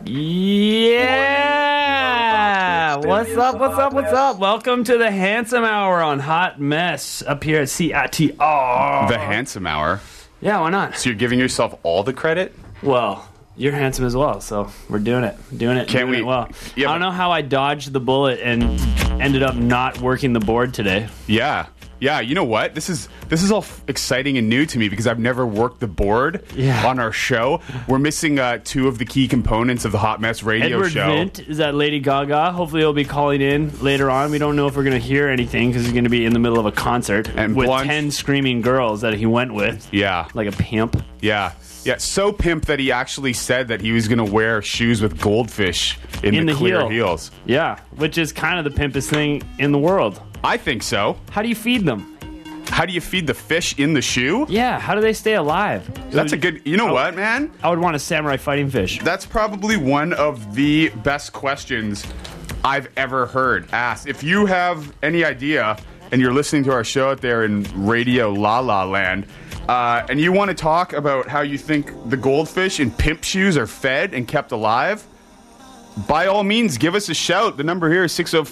Yeah! What's up? Welcome to the Handsome Hour on Hot Mess up here at CITR. The Handsome Hour? Yeah, why not? So you're giving yourself all the credit? Well, you're handsome as well, so we're doing it. Doing it well. Yeah, I don't know how I dodged the bullet and ended up not working the board today. Yeah, you know what? This is all exciting and new to me because I've never worked the board on our show. We're missing two of the key components of the Hot Mess radio Edward show. Vint is that Lady Gaga. Hopefully he'll be calling in later on. We don't know if we're going to hear anything because he's going to be in the middle of a concert and with 10 screaming girls that he went with. Yeah. Like a pimp. Yeah, so pimp that he actually said that he was going to wear shoes with goldfish in the clear heels. Yeah, which is kind of the pimpest thing in the world. I think so. How do you feed them? How do you feed the fish in the shoe? Yeah, how do they stay alive? That's a good... You know what, man? I would want a samurai fighting fish. That's probably one of the best questions I've ever heard asked. If you have any idea, and you're listening to our show out there in Radio La La Land, and you want to talk about how you think the goldfish in pimp shoes are fed and kept alive, by all means, give us a shout. The number here is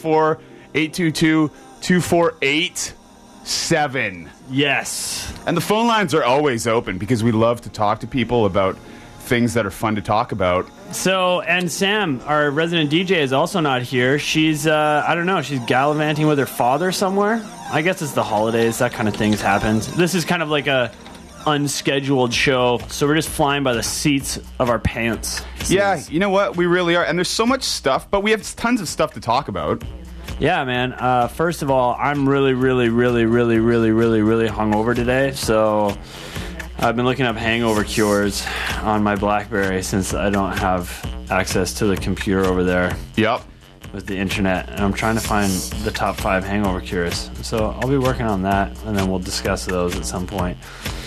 604-822-2487. Yes. And the phone lines are always open because we love to talk to people about things that are fun to talk about. So, and Sam, our resident DJ, is also not here. She's, I don't know, she's gallivanting with her father somewhere. I guess it's the holidays, that kind of things happens. This is kind of like a unscheduled show, so we're just flying by the seats of our pants. Yeah, you know what? We really are. And there's so much stuff, but we have tons of stuff to talk about. Yeah, man. First of all, I'm really hungover today, so I've been looking up hangover cures on my BlackBerry since I don't have access to the computer over there. Yep. With the internet, and I'm trying to find the top 5 hangover cures. So I'll be working on that, and then we'll discuss those at some point.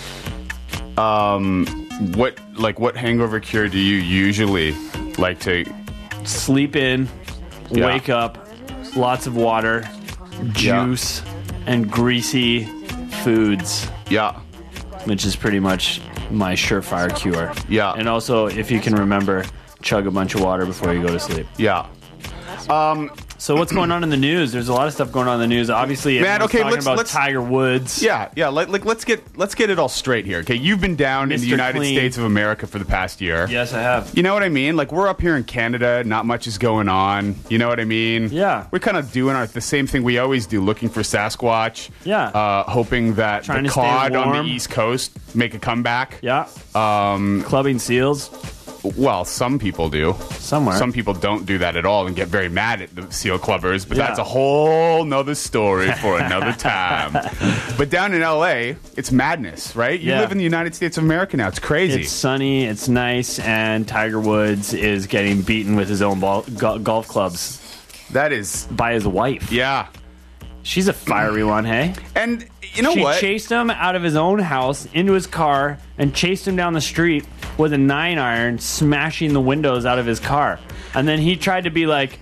What hangover cure do you usually like to sleep in, wake up, lots of water, juice, and greasy foods? Yeah. Which is pretty much my surefire cure. Yeah. And also, if you can remember, chug a bunch of water before you go to sleep. Yeah. So what's going on in the news? There's a lot of stuff going on in the news. Obviously, let's talk about Tiger Woods. Yeah. Let's get it all straight here. Okay, you've been down in the United States of America for the past year. Yes, I have. You know what I mean? Like, we're up here in Canada, not much is going on. You know what I mean? Yeah. We're kind of doing the same thing we always do, looking for Sasquatch. Yeah. Hoping that the cod on the East Coast make a comeback. Yeah. Clubbing seals. Well, some people do. Somewhere. Some people don't do that at all and get very mad at the seal clubbers, but that's a whole nother story for another time. But down in L.A., it's madness, right? You live in the United States of America now. It's crazy. It's sunny, it's nice, and Tiger Woods is getting beaten with his own golf clubs. That is... by his wife. Yeah. She's a fiery one, hey? And you know what? She chased him out of his own house into his car and chased him down the street with a 9-iron, smashing the windows out of his car. And then he tried to be like,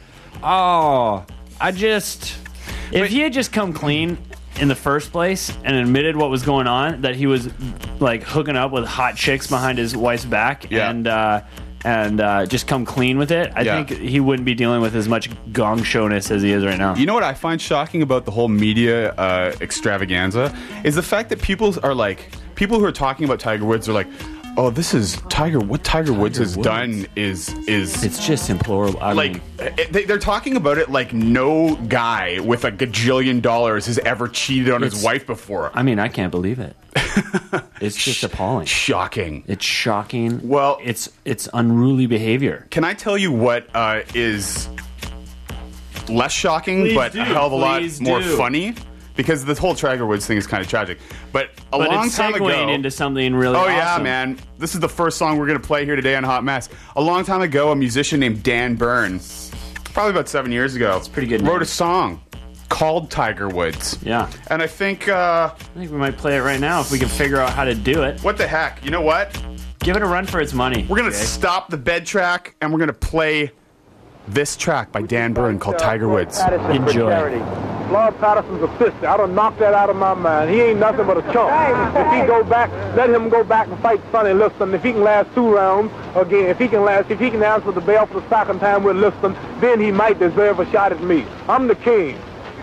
if he had just come clean in the first place and admitted what was going on, that he was like hooking up with hot chicks behind his wife's back and just come clean with it, I think he wouldn't be dealing with as much gong showness as he is right now. You know what I find shocking about the whole media extravaganza is the fact that people who are talking about Tiger Woods are like, oh, this is Tiger. What Tiger Woods has done is it's just implorable. They're talking about it like no guy with a gajillion dollars has ever cheated on his wife before. I mean, I can't believe it. It's just appalling. Shocking. It's shocking. Well, it's unruly behavior. Can I tell you what is less shocking, but a hell of a lot more funny? Because the whole Tiger Woods thing is kind of tragic. But a long time ago... into something really awesome. Yeah, man. This is the first song we're going to play here today on Hot Mess. A long time ago, a musician named Dan Byrne, probably about 7 years ago... It's pretty good. ...wrote a song called Tiger Woods. Yeah. And I think we might play it right now if we can figure out how to do it. What the heck? You know what? Give it a run for its money. We're going to stop the bed track, and we're going to play this track by Dan Byrne called Tiger Woods. Enjoy. Lord Patterson's a sister. I done knocked that out of my mind. He ain't nothing but a chump. If he go back, let him go back and fight Sonny Liston. If he can last 2 rounds again, if he can answer the bell for the second time with Liston, then he might deserve a shot at me. I'm the king.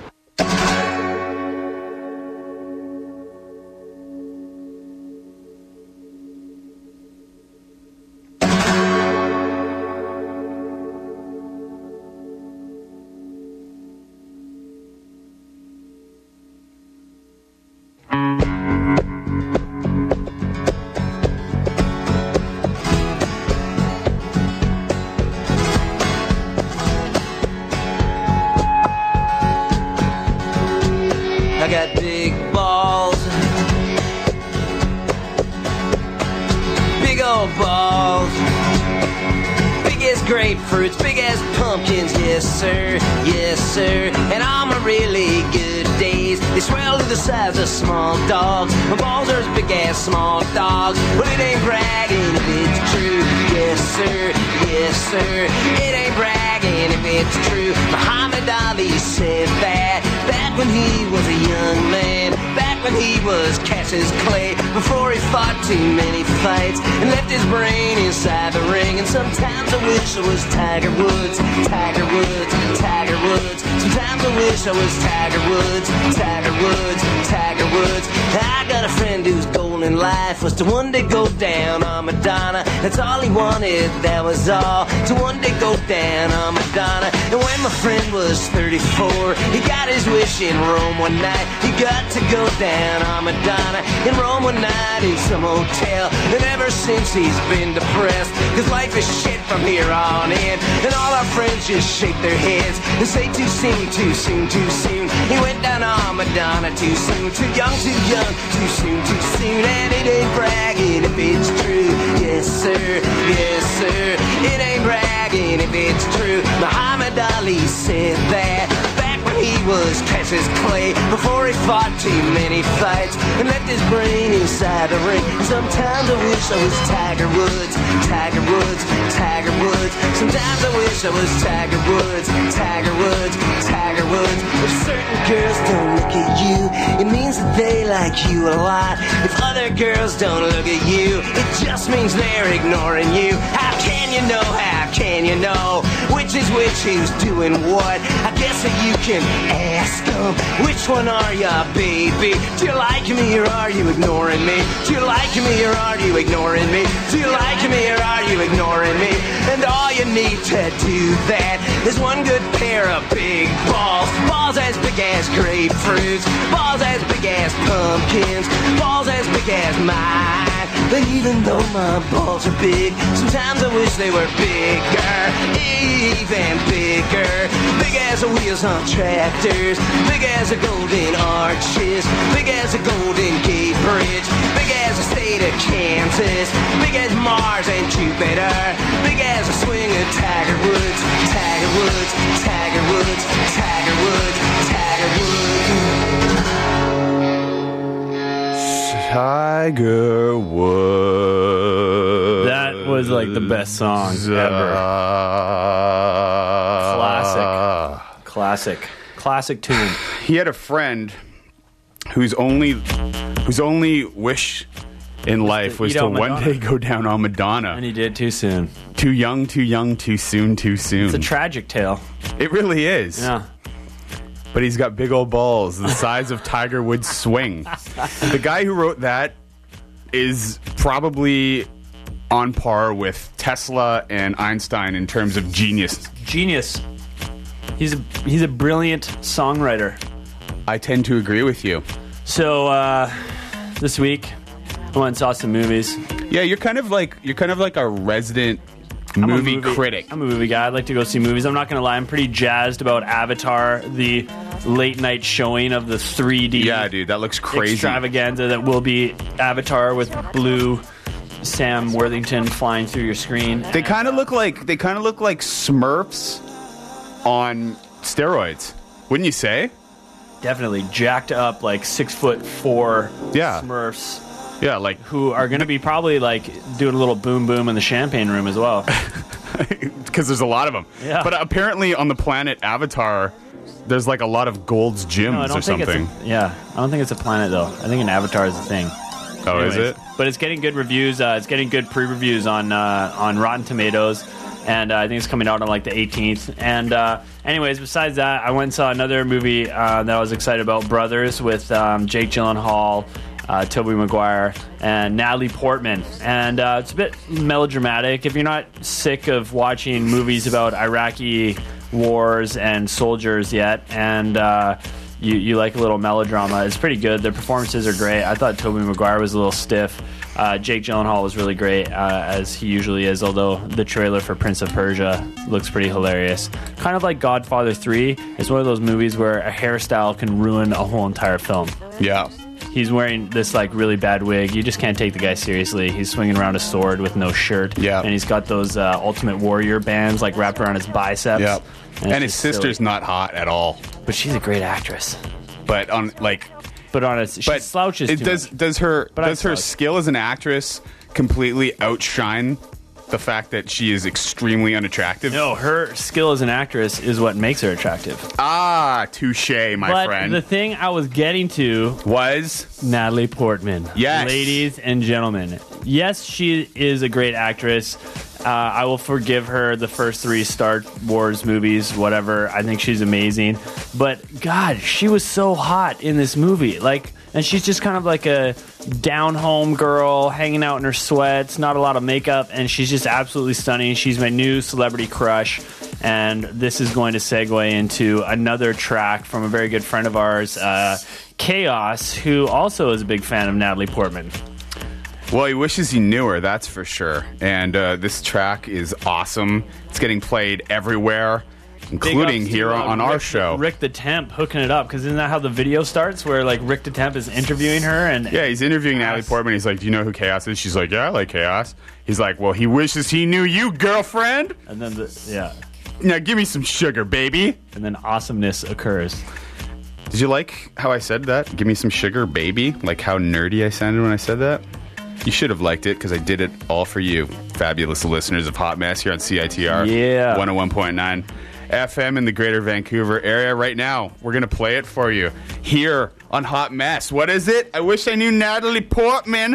I got big balls, big old balls, big as grapefruits, big as pumpkins, yes sir, and on my really good days, they swell to the size of small dogs. My balls are as big as small dogs, but it ain't bragging if it's true, yes sir, it ain't bragging if it's true. Muhammad Ali said that back when he was a young man, back when he was Cassius Clay, before he fought too many fights and left his brain inside the ring. And sometimes I wish I was Tiger Woods, Tiger Woods, Tiger Woods. Sometimes I wish I was Tiger Woods, Tiger Woods, Tiger Woods. I got a friend whose goal in life was to one day go down on Madonna. That's all he wanted, that was all, to one day go down on Madonna. And when my friend was 34, he got his wish in Rome one night. He got to go down on Madonna in Rome one night in some hotel. And ever since he's been depressed, 'cause life is shit from here on in. And all our friends just shake their heads and say too soon, too soon, too soon. He went down on Madonna too soon, too young, too soon, too soon. And it ain't bragging if it's true, yes sir, it ain't bragging if it's true. Muhammad Ali said that back when he was Cassius Clay, before he fought too many fights and left his brain inside the ring. Sometimes I wish I was Tiger Woods, Tiger Woods, Tiger Woods. Sometimes I wish I was Tiger Woods, Tiger Woods, Tiger Woods. If certain girls don't look at you, it means that they like you a lot. If other girls don't look at you, it just means they're ignoring you. How can you know, how can you know which is which, who's doing what? I guess that you can ask them, which one are ya, baby? Do you like me or are you ignoring me? Do you like me or are you ignoring me? Do you like me or are you ignoring me? And all you need to do that is one good pair of big balls. Balls as big as grapefruits, balls as big as pumpkins, balls as big as mine. But even though my balls are big, sometimes I wish they were bigger, even bigger. Big as the wheels on tractors, big as the golden arches, big as the Golden Gate Bridge, big as the state of Kansas, big as Mars and Jupiter, big as the swing of Tiger Woods, Tiger Woods, Tiger Woods, Tiger Woods, Tiger Woods. Tiger Woods. That was like the best song ever. Classic tune. He had a friend whose only wish in life was to one day go down on Madonna. And he did too soon. Too young, too soon. It's a tragic tale. It really is. Yeah. But he's got big old balls the size of Tiger Woods' swing. The guy who wrote that is probably on par with Tesla and Einstein in terms of genius. Genius. He's a brilliant songwriter. I tend to agree with you. So this week I went and saw some movies. Yeah, you're kind of like a resident movie critic. I'm a movie guy. I'd like to go see movies. I'm not going to lie. I'm pretty jazzed about Avatar, the late night showing of the 3D. Yeah, dude, that looks crazy. Extravaganza that will be Avatar with blue Sam Worthington flying through your screen. They kind of look like Smurfs on steroids, wouldn't you say? Definitely jacked up, like 6'4" Smurfs. Yeah, like who are going to be probably like doing a little boom boom in the champagne room as well. Because there's a lot of them. Yeah. But apparently on the planet Avatar, there's like a lot of Gold's Gyms I don't or think something. I don't think it's a planet though. I think an avatar is a thing. Oh, Anyways, is it? But it's getting good reviews. It's getting good pre-reviews on Rotten Tomatoes, and I think it's coming out on like the 18th. And anyways, besides that, I went and saw another movie that I was excited about, Brothers, with Jake Gyllenhaal, Tobey Maguire, and Natalie Portman. And it's a bit melodramatic. If you're not sick of watching movies about Iraqi wars and soldiers yet, and you like a little melodrama, it's pretty good. Their performances are great. I thought Tobey Maguire was a little stiff. Jake Gyllenhaal was really great, as he usually is, although the trailer for Prince of Persia looks pretty hilarious. Kind of like Godfather 3. It's one of those movies where a hairstyle can ruin a whole entire film. Yeah. He's wearing this like really bad wig. You just can't take the guy seriously. He's swinging around a sword with no shirt. Yeah. And he's got those Ultimate Warrior bands like wrapped around his biceps. Yeah. And his just sister's silly. not hot at all. But she's a great actress. But on like, She slouches too much. does her slouch. skill as an actress completely outshine the fact that she is extremely unattractive? No, her skill as an actress is what makes her attractive. Ah, touche, my friend. But the thing I was getting to was Natalie Portman. Yes. Ladies and gentlemen. Yes, she is a great actress. I will forgive her the first 3 Star Wars movies, whatever. I think she's amazing. But, God, she was so hot in this movie. And she's just kind of like a down-home girl, hanging out in her sweats, not a lot of makeup, and she's just absolutely stunning. She's my new celebrity crush. And this is going to segue into another track from a very good friend of ours, Chaos, who also is a big fan of Natalie Portman. Well, he wishes he knew her, that's for sure. And this track is awesome. It's getting played everywhere, including here on our show. Rick the Temp hooking it up, because isn't that how the video starts, where like Rick the Temp is interviewing her? And yeah, he's interviewing Natalie Portman. He's like, "Do you know who Chaos is?" She's like, "Yeah, I like Chaos." He's like, "Well, he wishes he knew you, girlfriend." And then Now give me some sugar, baby. And then awesomeness occurs. Did you like how I said that? Give me some sugar, baby. Like how nerdy I sounded when I said that. You should have liked it, because I did it all for you, fabulous listeners of Hot Mess here on CITR. Yeah. 101.9 FM in the greater Vancouver area. Right now, we're going to play it for you here on Hot Mess. What is it? I wish I knew Natalie Portman.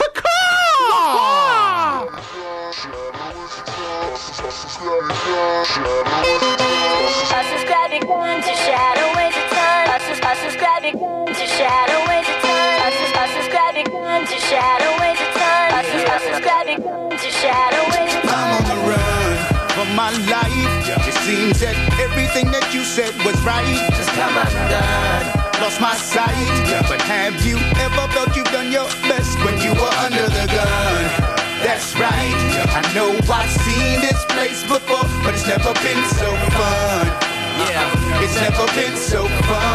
I'm on the run for my life. It seems that everything that you said was right. Just come undone. Lost my sight. But have you ever felt you've done your best when you were under the gun? That's right. I know I've seen this place before, but it's never been so fun. Yeah, it's never been so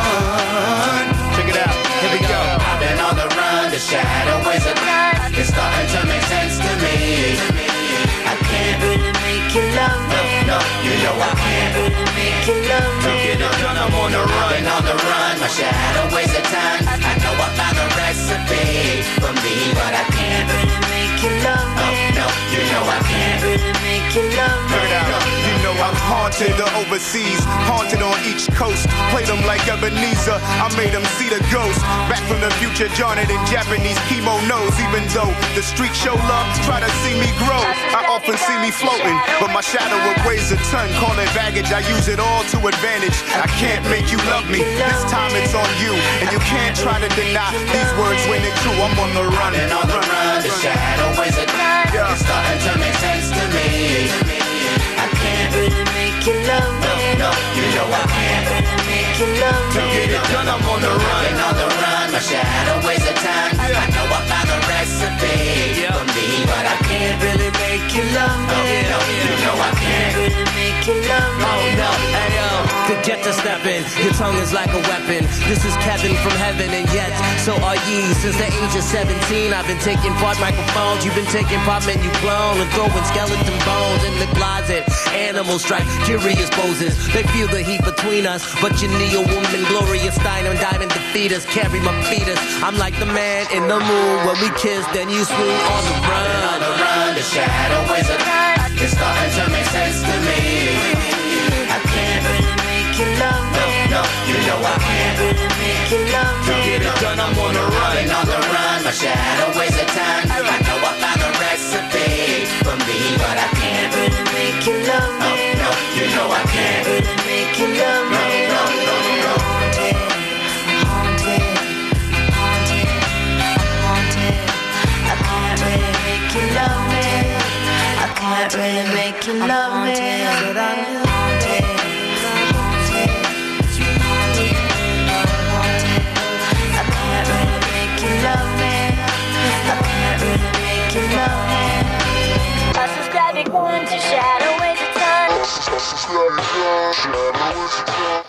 fun. Check it out. Here we go. I've been on the run, the shadow ways of life. It's starting to make sense to me. I can't really make you love me. No, you know I can't really make you love me. Get it done, I'm on the run. I've been on the run, my shadow ways of time. I know I found the recipe for me, but I can't really make you love me. No, you know I can't really make you love me. You know I'm haunted overseas, haunted on each coast. Played them like Ebenezer, I made them see the ghost. Back from the future, Johnny in Japanese kimonos. Even though the street show love, try to see me grow. I often see me floating, but my shadow weighs a ton. Call it baggage, I use it all to advantage. I can't make you love me, this time it's on you. And you can't try to deny these words when they're true. I'm on the run. I've been on the run, the shadow ways of life. It's starting to make sense to me. I can't really make you love me. No, you know I can't really make you love me. To get it done, I'm on the run. I've been on the run, my shadow ways of time. I know I found the recipe for me, but I can't really make you love me. No, you know I can't really make you love me. Oh no, hey yo, forget to step in. Your tongue is like a weapon. This is Kevin from heaven, and yet so are ye. Since the age of 17, I've been taking part microphones. You've been taking part menu clone and throwing skeleton bones in the closet. Animals strike curious poses. They feel the heat between us, but you need a woman, Gloria Steinem, diamond defeat us, carry my fetus. I'm like the man in the moon. When we kiss, then you swoon on the run. On the run, the shadow ways of life. It's starting to make sense to me. I can't really make you love me. make you love me. To get it done, I'm on the run. I've been on the run, my shadow weighs a ton. I know I found the recipe for me, but I can't really make you love me. No, you know I can't really make you love me. No. I can't really make you love me. I can't really make you love me. I can't really make you love me. A subscribing one to Shadow Weighs a ton.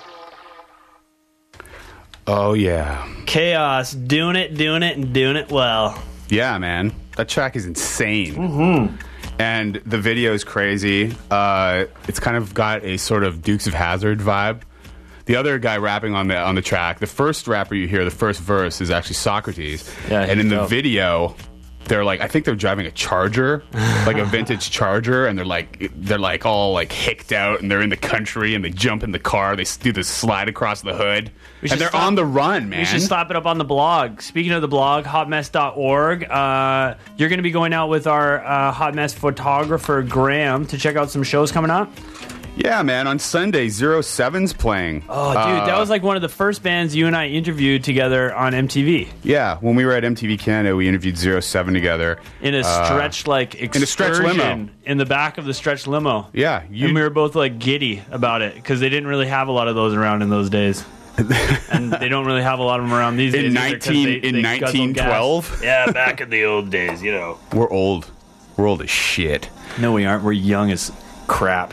Oh, yeah. Chaos, doing it well. Yeah, man. That track is insane. Mm-hmm. And the video is crazy. It's kind of got a sort of Dukes of Hazzard vibe. The other guy rapping on the track, the first rapper you hear, the first verse is actually Socrates. Yeah, and in the dope. video, they're like, I think they're driving a Charger, like a vintage Charger, and they're like all like hicked out, and they're in the country, and they jump in the car, they do the slide across the hood, should and they're stop- on the run, man. We should slap it up on the blog. Speaking of the blog, hotmess.org, you're going to be going out with our Hot Mess photographer, Graham, to check out some shows coming up. Yeah, man. On Sunday, 07's playing. Oh, dude, that was like one of the first bands you and I interviewed together on MTV. Yeah, when we were at MTV Canada, we interviewed 07 together. In a stretch, in a stretch limo. In the back of the stretch limo. Yeah. And we were both like giddy about it because they didn't really have a lot of those around in those days. And they don't really have a lot of them around these days. In either 'cause they guzzle 1912? gas. Yeah, back in the old days, you know. We're old. We're old as shit. No, we aren't. We're young as crap.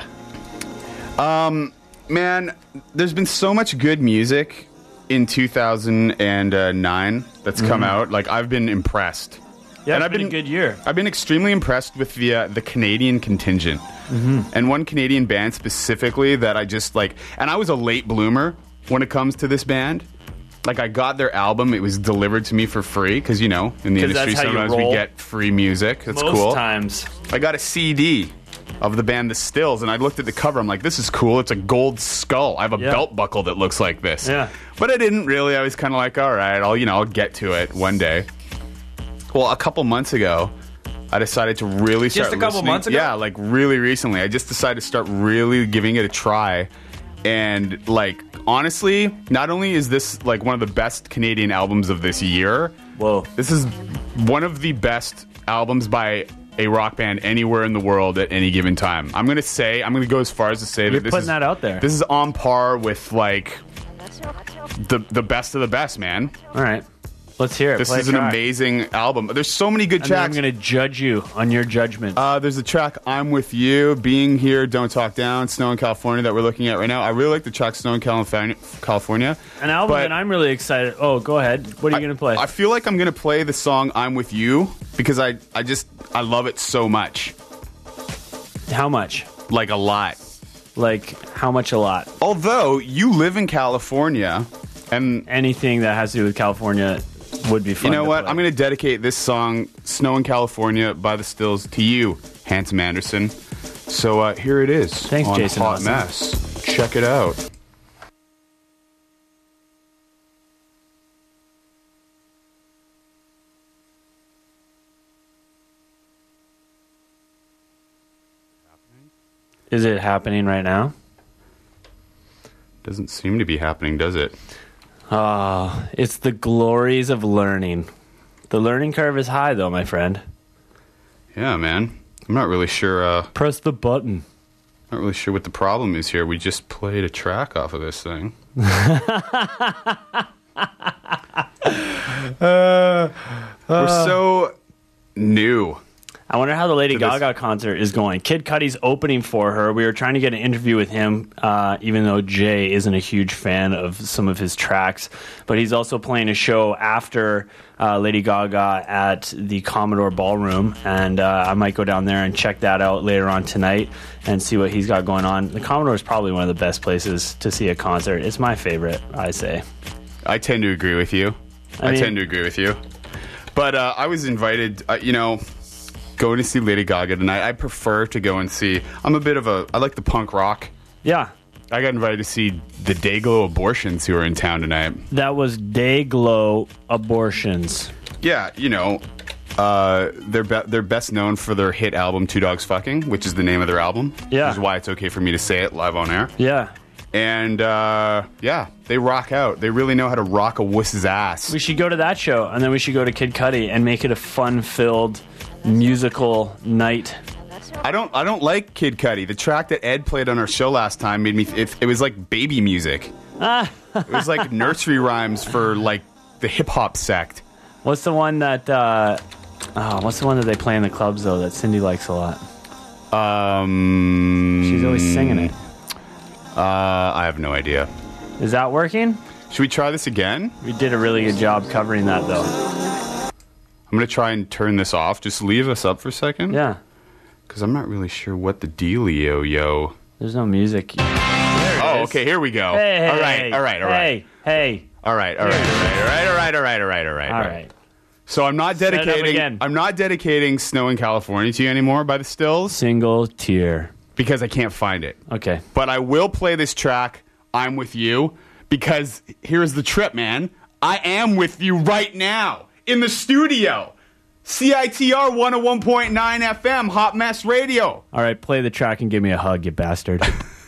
Man, there's been so much good music in 2009 that's come out. Like, I've been impressed. Yeah, And it's been a good year. I've been extremely impressed with the Canadian contingent. And one Canadian band specifically that I just like, and I was a late bloomer when it comes to this band. Like, I got their album, it was delivered to me for free, because, you know, in the 'Cause industry that's how you sometimes we roll. get free music. That's Most cool. times. I got a CD of the band The Stills, and I looked at the cover. I'm like, this is cool. It's a gold skull. I have a Yeah. belt buckle that looks like this. Yeah. But I didn't really. I was kind of like, all right, I'll get to it one day. Well, a couple months ago, I decided to really start a couple listening. months ago? Yeah, like really recently. I just decided to start really giving it a try. And like, honestly, not only is this like one of the best Canadian albums of this year, Whoa. this is one of the best albums by a rock band anywhere in the world at any given time. I'm going to go as far as to say You're that this putting is that out there. This is on par with like the best of the best, man. All right. Let's hear it. This Play is a an track. amazing album. There's so many good And then I'm tracks. going to judge you on your judgment. There's a track, I'm With You, Being Here, Don't Talk Down, Snow in California that we're looking at right now. I really like the track Snow in California. An album but that I'm really excited. Oh, go ahead. What are you going to play? I feel like I'm going to play the song I'm With You because I love it so much. How much? Like a lot. Like, how much a lot? Although you live in California and Anything that has to do with California would be fun. you know to what? play. I'm going to dedicate this song, Snow in California by the Stills, to you, Handsome Anderson. So here it is. Thanks, on Jason Hot Austin. Mess. Check it out. Is it happening right now? Doesn't seem to be happening, does it? Oh, it's the glories of learning. The learning curve is high, though, my friend. Yeah, man. I'm not really sure. Press the button. Not really sure what the problem is here. We just played a track off of this thing. We're so new. I wonder how the Lady To this- Gaga concert is going. Kid Cudi's opening for her. We were trying to get an interview with him, even though Jay isn't a huge fan of some of his tracks. But he's also playing a show after Lady Gaga at the Commodore Ballroom. And I might go down there and check that out later on tonight and see what he's got going on. The Commodore is probably one of the best places to see a concert. It's my favorite, I say. I tend to agree with you. I mean- tend to agree with you. But I was invited, going to see Lady Gaga tonight. I prefer to go and see. I like the punk rock. Yeah. I got invited to see the Dayglow Abortions who are in town tonight. That was Dayglow Abortions. Yeah, you know, they're best known for their hit album Two Dogs Fucking, which is the name of their album. Yeah. Which is why it's okay for me to say it live on air. Yeah. And, yeah, they rock out. They really know how to rock a wuss's ass. We should go to that show, and then we should go to Kid Cudi and make it a fun-filled musical night. I don't like Kid Cudi. The track that Ed played on our show last time made me... It was like baby music. It was like nursery rhymes for, like, the hip-hop sect. What's the one that... what's the one that they play in the clubs, though, that Cindy likes a lot? She's always singing it. I have no idea. Is that working? Should we try this again? We did a really good job covering that, though. I'm going to try and turn this off. Just leave us up for a second. Yeah. Because I'm not really sure what the dealio, yo. There's no music. Oh, okay, here we go. Hey, all right. Hey. All right. So I'm not Set it up dedicating. again. I'm not dedicating "Snow in California" to you anymore by the Stills Single tear. because I can't find it. Okay. But I will play this track, "I'm With You," because here's the trip, man. I am with you right now in the studio. CITR 101.9 FM, Hot Mess Radio. All right, play the track and give me a hug, you bastard.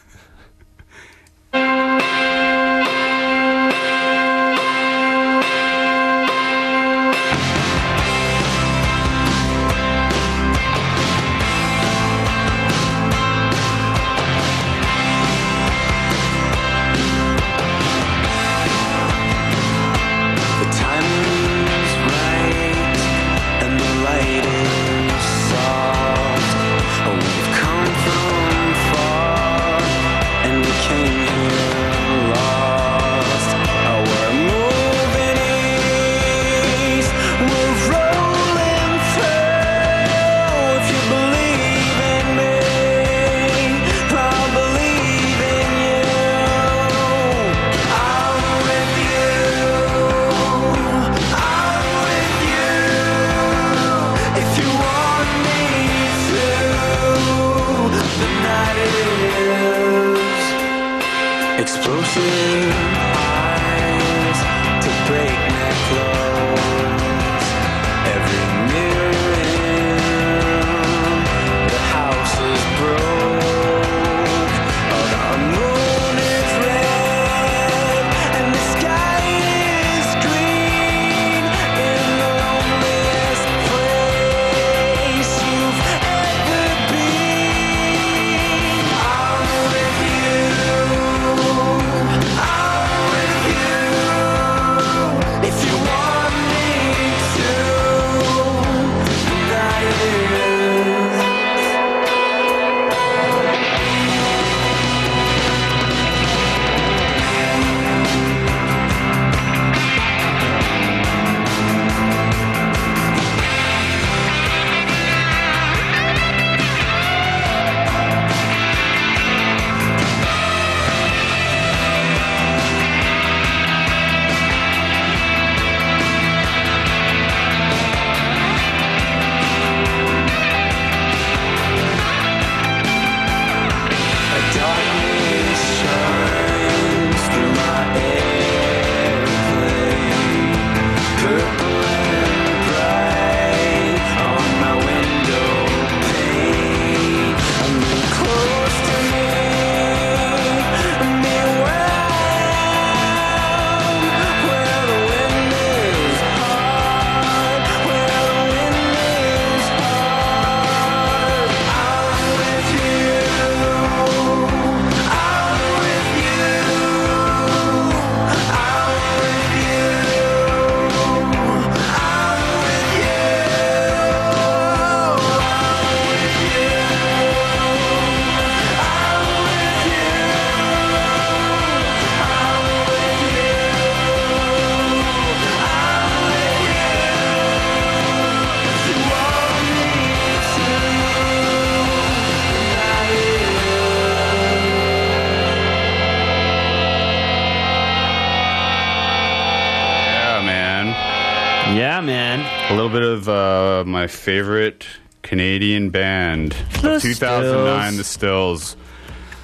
Yeah, man. A little bit of my favorite Canadian band of 2009, The Stills.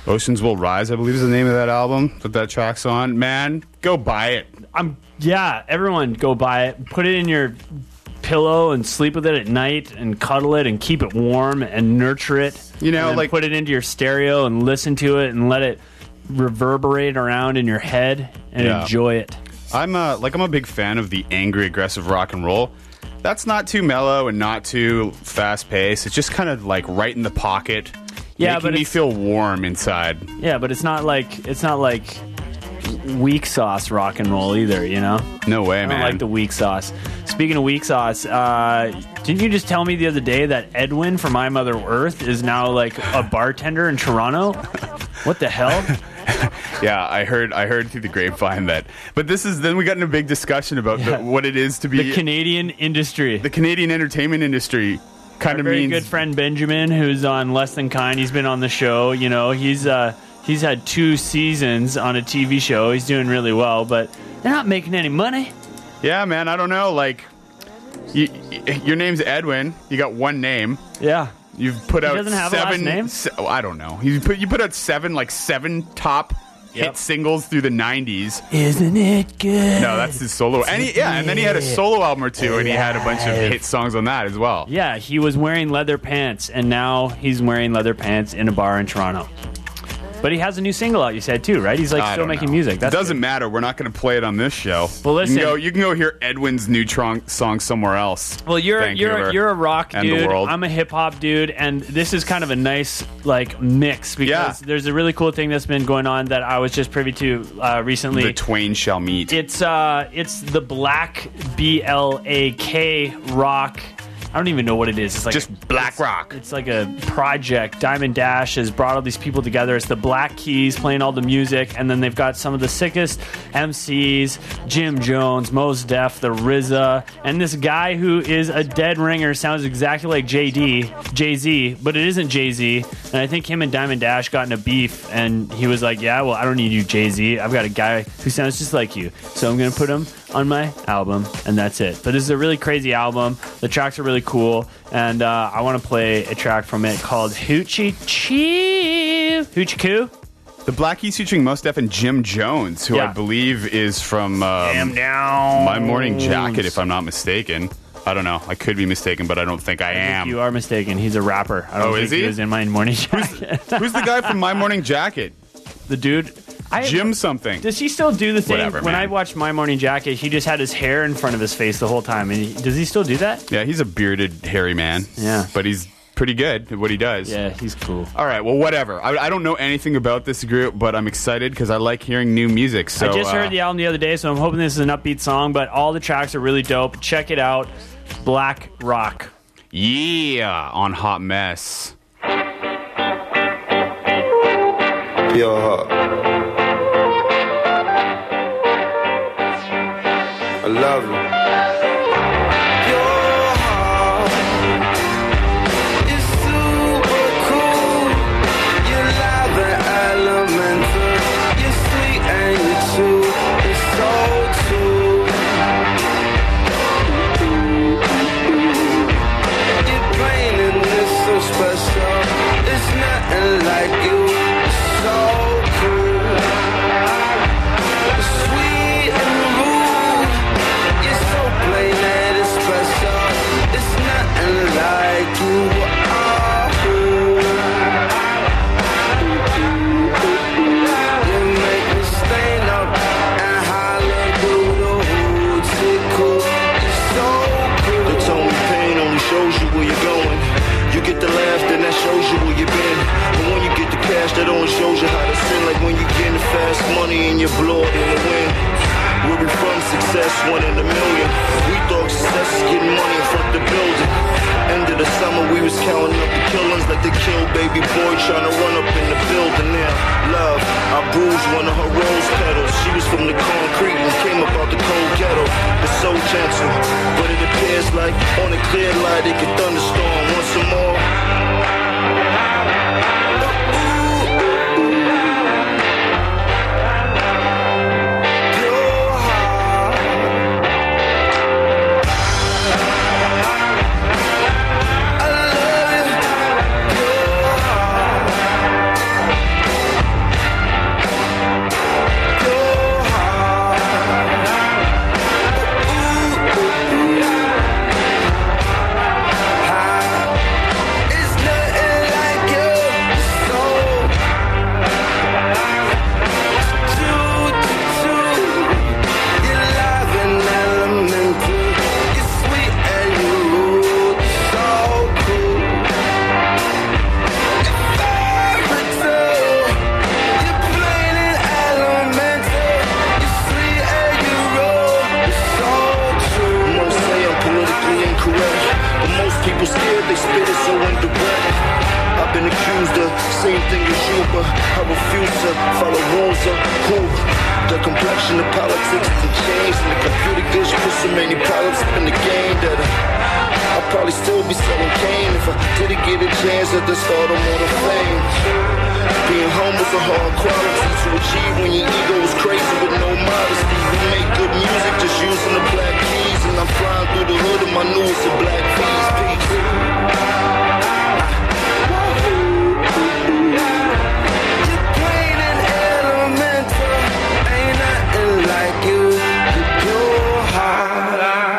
Oceans Will Rise, I believe is the name of that album that track's on. Man, go buy it. Everyone go buy it. Put it in your pillow and sleep with it at night and cuddle it and keep it warm and nurture it. You know, and like put it into your stereo and listen to it and let it reverberate around in your head and enjoy it. I'm a big fan of the angry, aggressive rock and roll. That's not too mellow and not too fast paced. It's just kind of like right in the pocket, making me feel warm inside. Yeah, but it's not like weak sauce rock and roll either, you know? No way, man. I don't like the weak sauce. Speaking of weak sauce, didn't you just tell me the other day that Edwin from My Mother Earth is now like a bartender in Toronto? What the hell? Yeah, I heard through the grapevine that. But then we got in a big discussion about what it is to be the Canadian industry. The Canadian entertainment industry kind of means. Very good friend Benjamin, who's on Less Than Kind. He's been on the show. You know, he's had 2 seasons on a TV show. He's doing really well, but they're not making any money. Yeah, man. I don't know. Like, your name's Edwin. You got one name. Yeah. You've put out doesn't have a last name? I don't know. You put out 7 top hit singles through the 90s. Isn't it good? No, that's his solo. And then he had a solo album or two, and he had a bunch of hit songs on that as well. Yeah, he was wearing leather pants, and now he's wearing leather pants in a bar in Toronto. But he has a new single out, you said, too, right? He's still making music. That doesn't matter. We're not going to play it on this show. Well, listen. You can go hear Edwin's new song somewhere else. Well, you're a rock dude. I'm a hip hop dude, and this is kind of a nice mix because there's a really cool thing that's been going on that I was just privy to recently. The twain shall meet. It's the Black BLAK rock. I don't even know what it is. It's like just black rock. It's like a project. Diamond Dash has brought all these people together. It's the Black Keys playing all the music, and then they've got some of the sickest MCs: Jim Jones, Mos Def, the RZA, and this guy who is a dead ringer, sounds exactly like Jay-Z, but it isn't Jay-Z. And I think him and Diamond Dash got in a beef, and he was like, "Yeah, well, I don't need you, Jay-Z. I've got a guy who sounds just like you, so I'm gonna put him on my album," and that's it. But this is a really crazy album. The tracks are really cool, and I want to play a track from it called Hoochie Coo. The Black Keys featuring Mos Def and Jim Jones, who I believe is from My Morning Jacket, if I'm not mistaken. I don't know. I could be mistaken, but I don't think I am. You are mistaken. He's a rapper. I don't think he was in My Morning Jacket. Who's the guy from My Morning Jacket? The dude... Jim something. Does he still do the thing? Whatever, when man. I watched My Morning Jacket, he just had his hair in front of his face the whole time. And does he still do that? Yeah, he's a bearded, hairy man. Yeah. But he's pretty good at what he does. Yeah, he's cool. All right, well, whatever. I don't know anything about this group, but I'm excited because I like hearing new music. So I just heard the album the other day, so I'm hoping this is an upbeat song, but all the tracks are really dope. Check it out. Black Rock. Yeah, on Hot Mess. Yo, I love it. Your heart is super cool. You're live and elemental. You're sweet and you're true. It's so true. You're plain and it's so special. It's nothing like you. It's so cool. Sweet and rude. You're so plain that it's special. It's nothing like you are. You make me stand up and holler through the hood. Cool. You're so cool. The tone of pain only shows you where you're going. You get the laugh, then that shows you where you've been. But when you get the cash, that only shows you how to sin. Like when you get the fast money and you blow it in the wind. Where we from, success, 1 in a million. We thought success is getting money in front of the building. End of the summer, we was counting up the killings like they killed baby boy trying to run up in the building. Now, love, I bruised one of her rose petals. She was from the concrete and came up out the cold ghetto. It's so gentle, but it appears like on a clear light it could thunderstorm once more. same thing as you, but I refuse to follow rules of who. The complexion of politics can change, and the computer gives you so many problems up in the game that I'd probably still be selling cane if I didn't get a chance at the start of more fame. Being humble's a hard quality to achieve when your ego is crazy with no modesty. We make good music just using the black keys, and I'm flying through the hood of my news to black keys. Peace. Like you, your heart.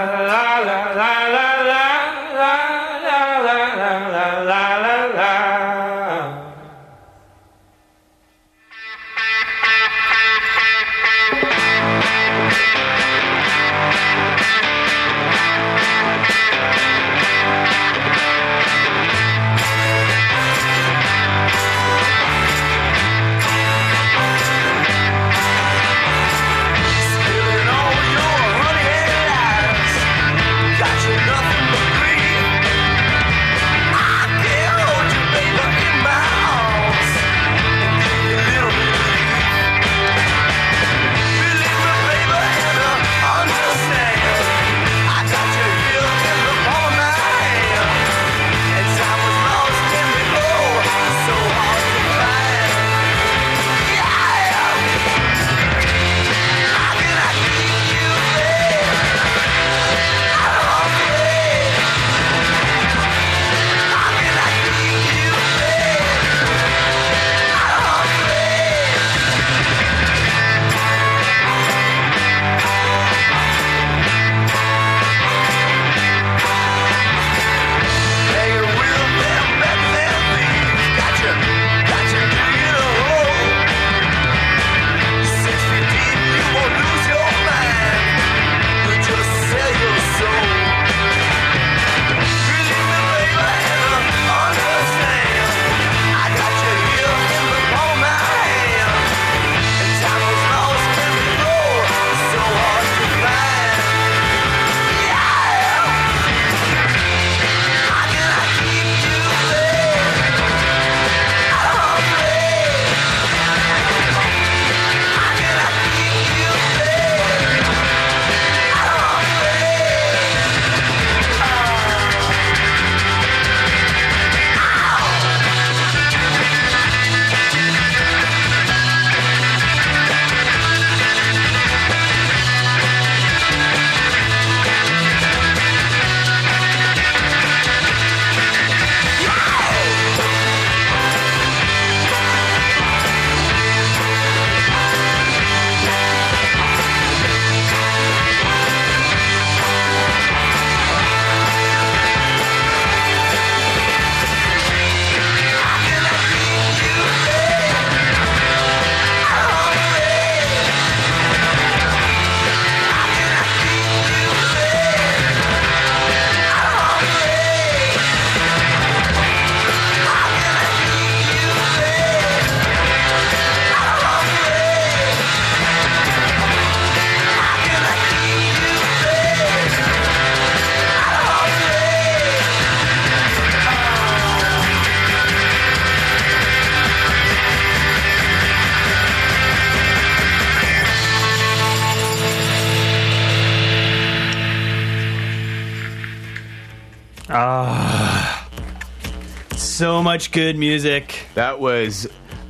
So much good music. That was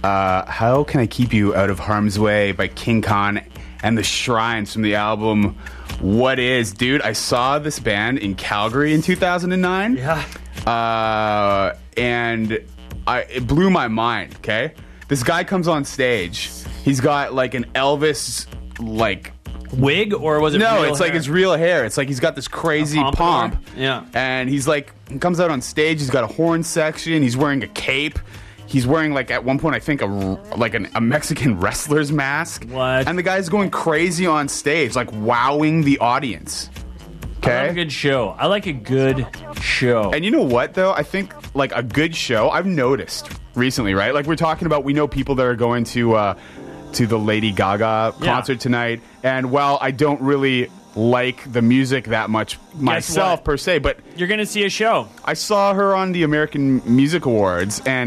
How Can I Keep You Out of Harm's Way by King Khan and the Shrines from the album What Is. Dude, I saw this band in Calgary in 2009. Yeah. And it blew my mind, okay? This guy comes on stage. He's got like an Elvis, like... wig, or was it no, real it's hair? like his real hair. It's like he's got this crazy pomp. Yeah. And he's like, he comes out on stage, he's got a horn section, he's wearing a cape. He's wearing, like, at one point, I think, a Mexican wrestler's mask. What? And the guy's going crazy on stage, like, wowing the audience. I love a good show. I like a good show. And you know what, though? I think, like, a good show, I've noticed recently, right? Like, we're talking about, we know people that are going to the Lady Gaga concert tonight. And while I don't really like the music that much myself, per se, but... you're going to see a show. I saw her on the American Music Awards, and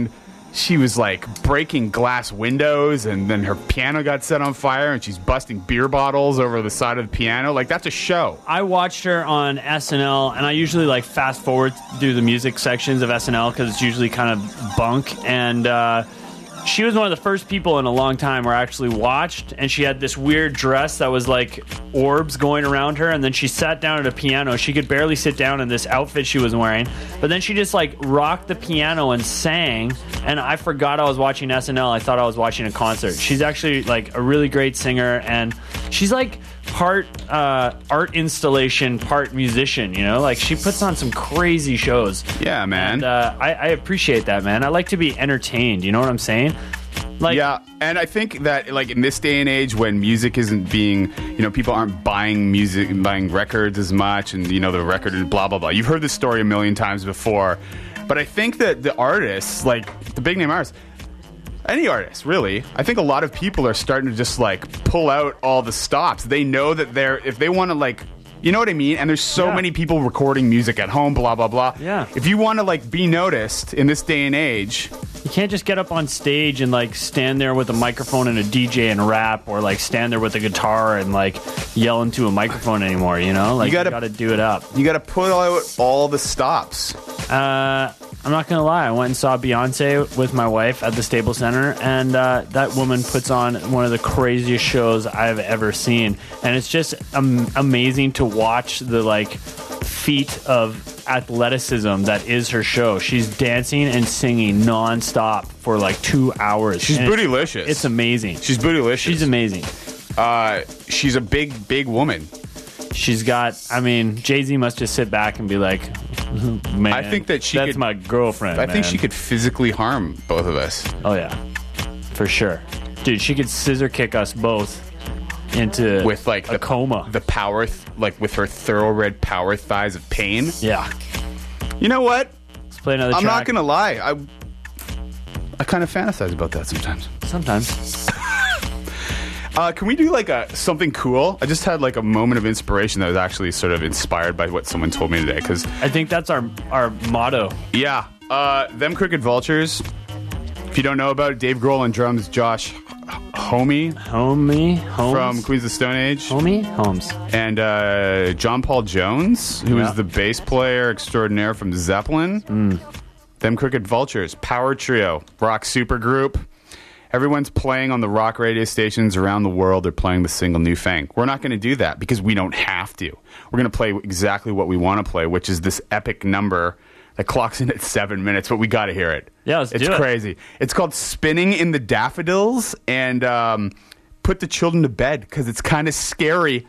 she was like breaking glass windows, and then her piano got set on fire, and she's busting beer bottles over the side of the piano. Like, that's a show. I watched her on SNL, and I usually like fast forward through the music sections of SNL because it's usually kind of bunk. And she was one of the first people in a long time where I actually watched, and she had this weird dress that was like orbs going around her, and then she sat down at a piano. She could barely sit down in this outfit she was wearing, but then she just like rocked the piano and sang, and I forgot I was watching SNL. I thought I was watching a concert. She's actually like a really great singer, and she's like part art installation, part musician, you know? Like, she puts on some crazy shows. Yeah, man. And I appreciate that, man. I like to be entertained, you know what I'm saying? Like, yeah, and I think that, like, in this day and age when music isn't being, you know, people aren't buying music and buying records as much, and, you know, the record and blah, blah, blah. You've heard this story a million times before, but I think that the artists, like, the big name artists, any artist, really, I think a lot of people are starting to just, like, pull out all the stops. They know that if they want to, like, you know what I mean? And there's so many people recording music at home, blah, blah, blah. Yeah. If you want to, like, be noticed in this day and age, you can't just get up on stage and, like, stand there with a microphone and a DJ and rap, or, like, stand there with a guitar and, like, yell into a microphone anymore, you know? Like, you gotta do it up. You gotta put out all the stops. I'm not gonna lie, I went and saw Beyonce with my wife at the Staples Center, and that woman puts on one of the craziest shows I've ever seen, and it's just amazing to watch the, like, feat of athleticism that is her show. She's dancing and singing non-stop for like 2 hours. She's bootylicious. It's amazing. She's bootylicious. She's amazing. She's a big woman. She's got, I mean, Jay-Z must just sit back and be like, man, I think that that's my girlfriend. I think man. she could physically harm both of us. Oh yeah, for sure, dude. She could scissor kick us both into with like a coma. The power, like with her thoroughbred power thighs of pain. Yeah. You know what? Let's play another. I'm track. not gonna lie. I kind of fantasize about that sometimes. Sometimes. Can we do like something cool? I just had like a moment of inspiration that was actually sort of inspired by what someone told me today. Because I think that's our motto. Yeah. Them Crooked Vultures. If you don't know about it, Dave Grohl on drums, Josh Homme from Queens of the Stone Age. Holmes. And John Paul Jones, who is the bass player extraordinaire from Zeppelin. Them Crooked Vultures, power trio, rock supergroup. Everyone's playing on the rock radio stations around the world. They're playing the single New Fang. We're not going to do that because we don't have to. We're going to play exactly what we want to play, which is this epic number that clocks in at 7 minutes, but we got to hear it. Yeah, let's do it. It's crazy. It's called Spinning in the Daffodils, and put the children to bed because it's kind of scary.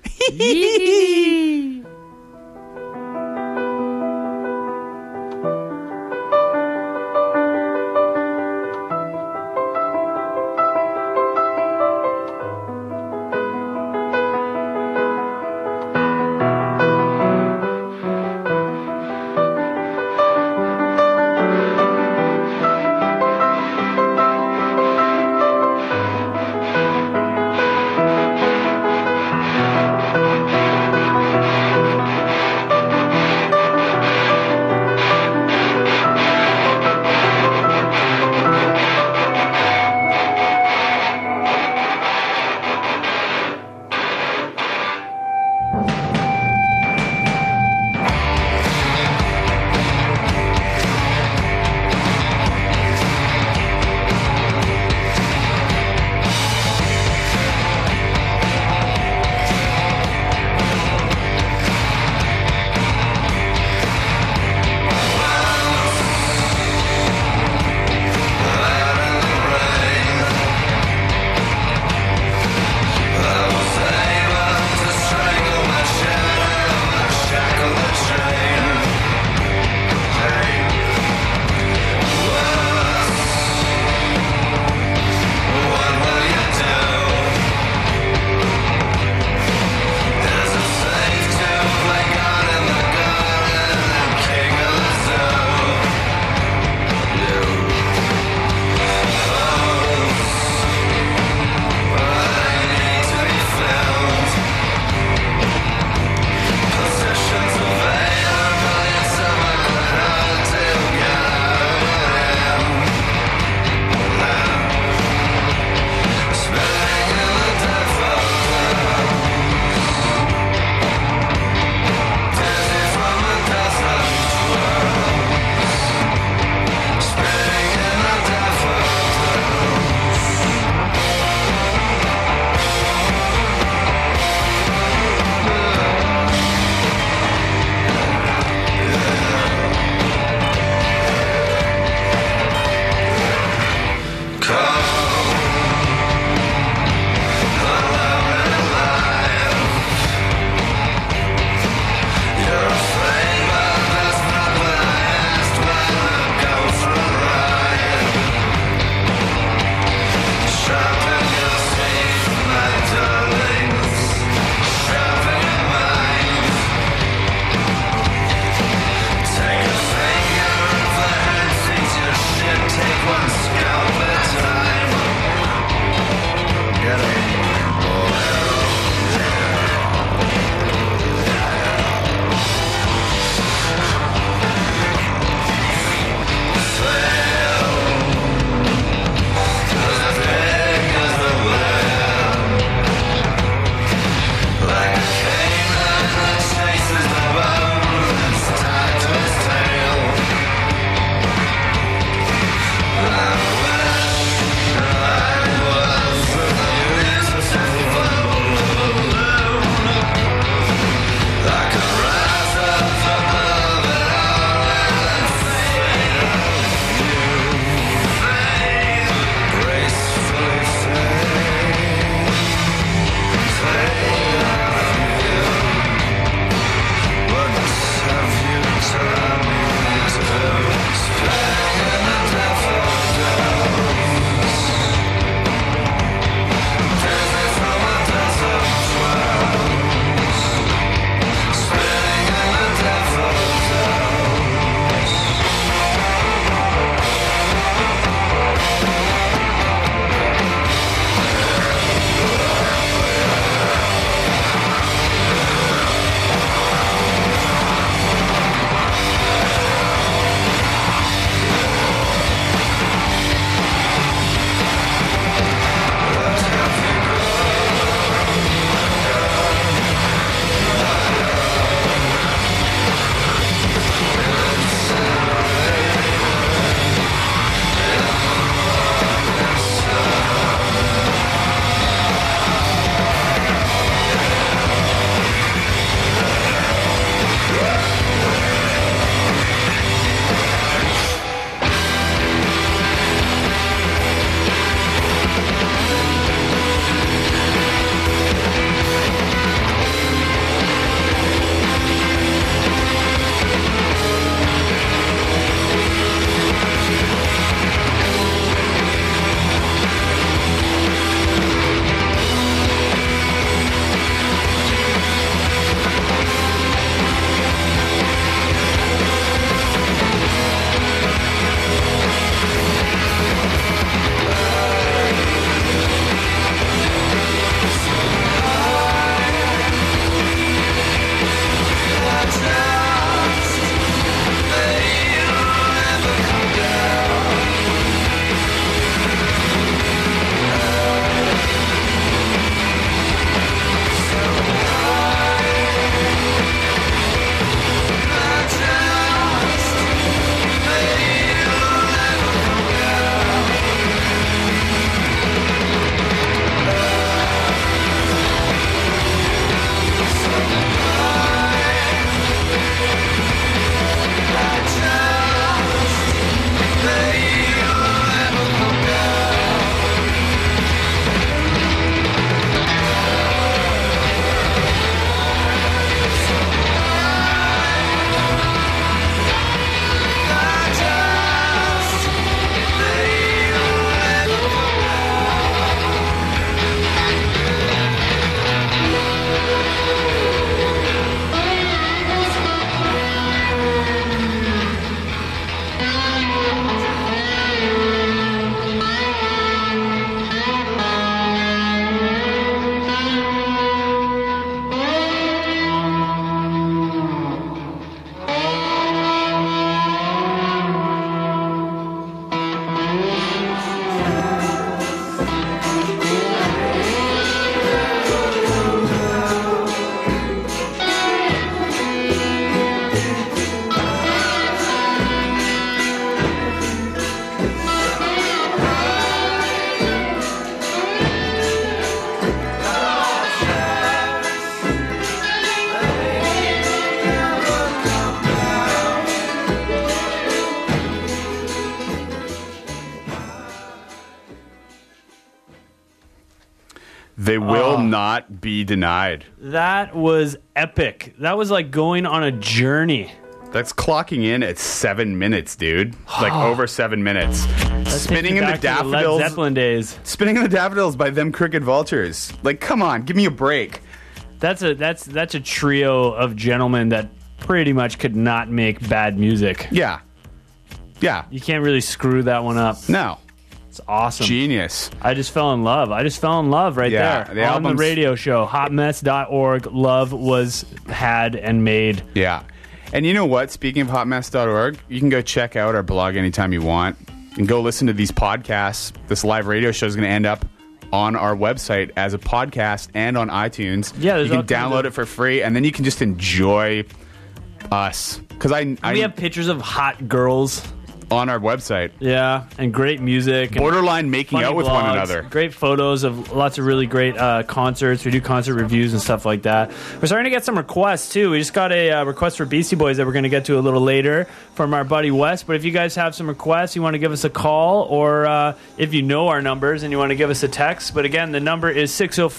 They will not be denied. That was epic. That was like going on a journey. That's clocking in at 7 minutes, dude. Like over 7 minutes. Spinning in the Daffodils. Led Zeppelin days. Spinning in the Daffodils by them Crooked Vultures. Like, come on, give me a break. That's a trio of gentlemen that pretty much could not make bad music. Yeah. Yeah. You can't really screw that one up. No. It's awesome. Genius. I just fell in love. right there. On the radio show, hotmess.org. Love was had and made. Yeah. And you know what? Speaking of hotmess.org, you can go check out our blog anytime you want and go listen to these podcasts. This live radio show is going to end up on our website as a podcast and on iTunes. Yeah, you can download it for free, and then you can just enjoy us. Because we have pictures of hot girls on our website. Yeah, and great music. Borderline making out with vlogs, one another. Great photos of lots of really great concerts. We do concert reviews and stuff like that. We're starting to get some requests, too. We just got a request for Beastie Boys that we're going to get to a little later from our buddy Wes. But if you guys have some requests, you want to give us a call, or if you know our numbers and you want to give us a text. But again, the number is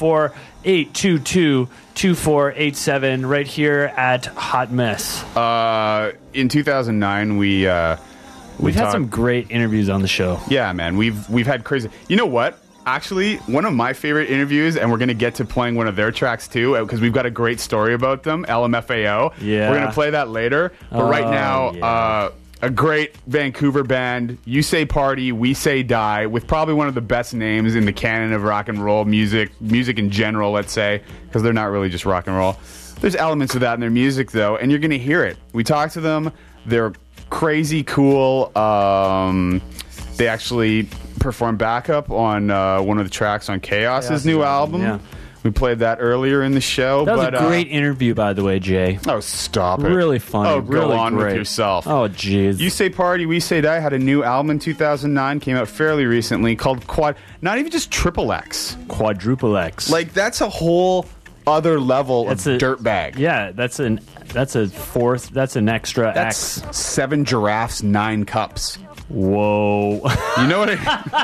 604-822-2487 right here at Hot Mess. In 2009, We've had some great interviews on the show. Yeah, man. We've had crazy. You know what? Actually, one of my favorite interviews, and we're going to get to playing one of their tracks too, because we've got a great story about them, LMFAO. Yeah. We're going to play that later. But right now, a great Vancouver band, You Say Party, We Say Die, with probably one of the best names in the canon of rock and roll music in general, let's say, because they're not really just rock and roll. There's elements of that in their music, though, and you're going to hear it. We talked to them. They're crazy cool. They actually performed backup on one of the tracks on Chaos's new album. Yeah. We played that earlier in the show. That was a great interview, by the way, Jay. Oh, stop it. Really funny. Oh, really go on great. with yourself. Oh, jeez. You Say Party, We Say Die had a new album in 2009, came out fairly recently, called not even just Triple X. Quadruple X. Like, that's a whole other level of dirtbag. Yeah, that's an extra That's X. 7 giraffes, 9 cups. Whoa. You know what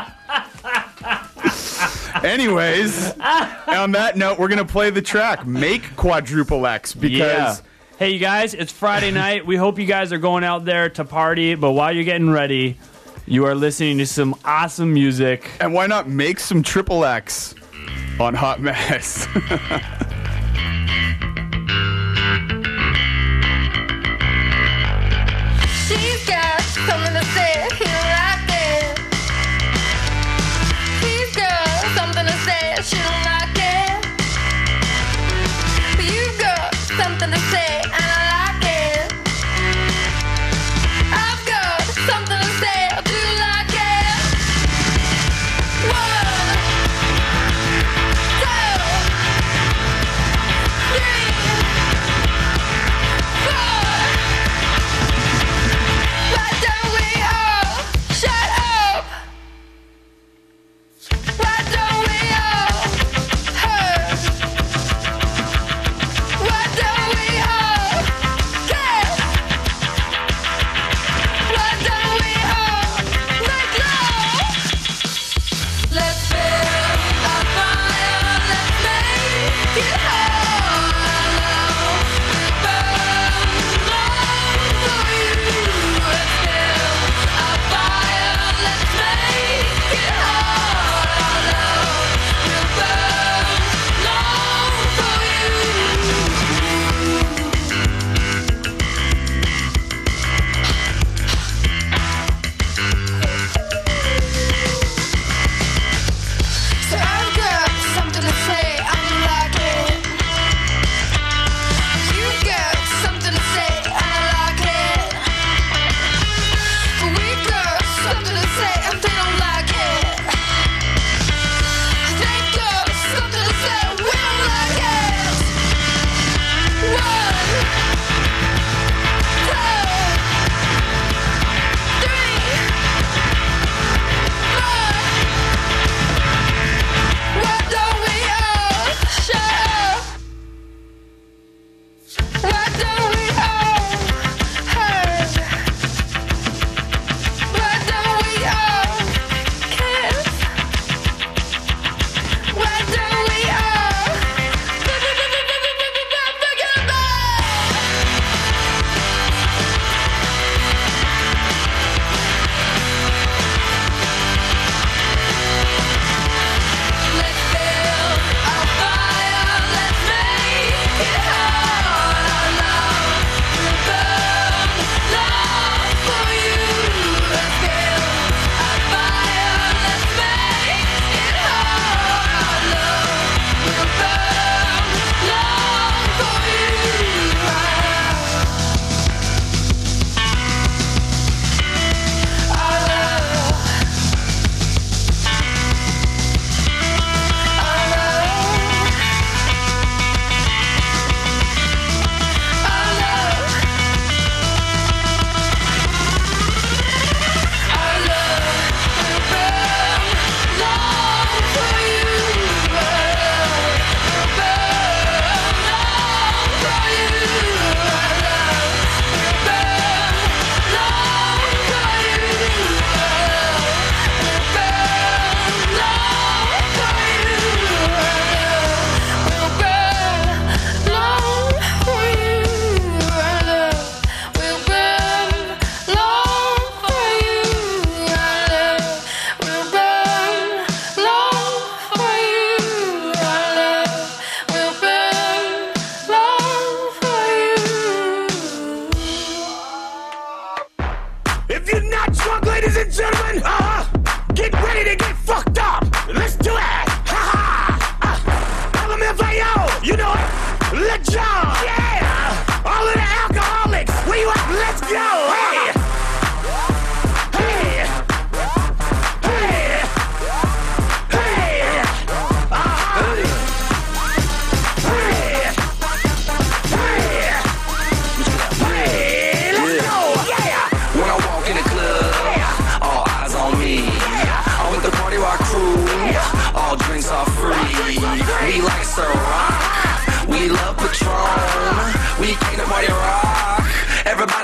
Anyways, on that note, we're going to play the track, Make Quadruple X, because... Hey, you guys, it's Friday night. We hope you guys are going out there to party, but while you're getting ready, you are listening to some awesome music. And why not make some Triple X on Hot Mess? She's got something to say, you like it. She's got something to say, she don't like it. You've got something to say, and I like it. I've got something to say, I do like it. 1, 2,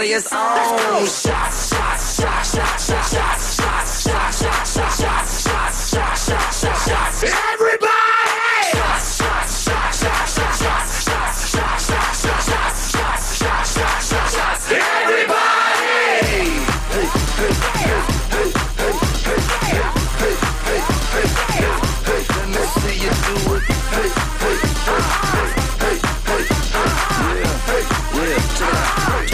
everybody is on. Shots, shots, shots, shots, shots, shots, shots, shots, shots, shots, shots, shots, shots, shots, shots, shots, shots. Everybody! Shots, shots, shots, shots, shots, shots, shots, shots, shots, shots, shots, shots, shots, shots, shots, shots. Everybody! Hey, hey, hey, hey, hey, hey, hey, hey, hey, hey, hey, hey. Let me see you do it. Hey, hey, hey, hey, hey, hey, hey, yeah,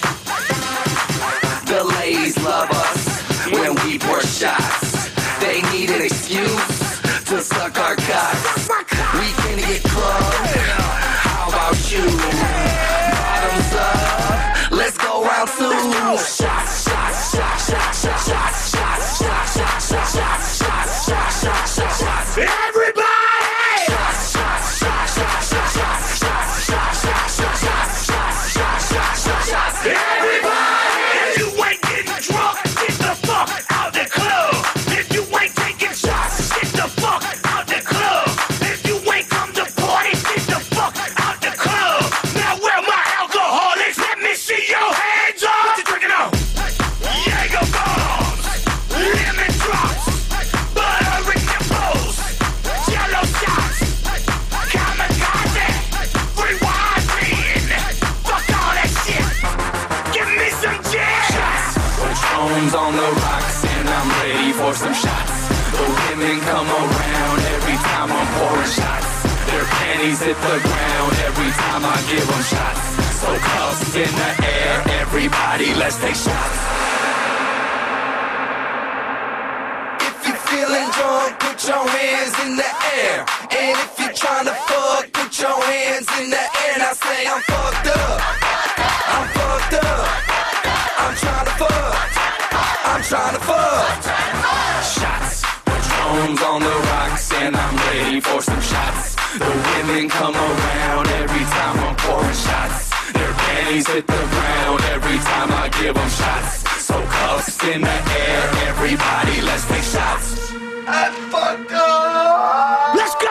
yeah. The ladies love us when we pour shots. They need an excuse to suck our cocks. We can get crunk. How about you? Bottoms up. Let's go round two. Shots, shots, shots, shots, shots, shots, shots, shots, shots, shots, shots, shots, shots, shots, shots, shots. Everybody! Shots, shots, shots, shots, shots, shots, shots, shots, shots, shots, shots, shots, shots, shots, shots. Everybody! If you ain't getting drunk, get the fuck out the club. If you ain't taking shots, get the fuck out the club. If you ain't come to party, get the fuck out the club. Now where my alcoholics? Let me see your hands up. What you drinking on? Jaeger bombs, lemon drops, butter in your bowls, jello shots, kamikaze, rewind me, fuck all that shit. Give me some jazz. Shots, Patron's on the rocks, and I'm ready for some shots. The women come around every time I'm pouring shots. Their panties hit the ground every time I give them shots. So cuffs in the air, everybody, let's take shots. If you're feeling drunk, put your hands in the air. And if you're trying to fuck, put your hands in the air. Now say I'm fucked up. I'm fucked up. I'm trying to fuck. I'm trying to fuck. Shots. Patron's on the rocks, and I'm ready for some shots. The women come around every time I'm pouring shots. Their panties hit the ground every time I give them shots. So cuffs in the air, everybody, let's take shots. I fucked up. Let's go.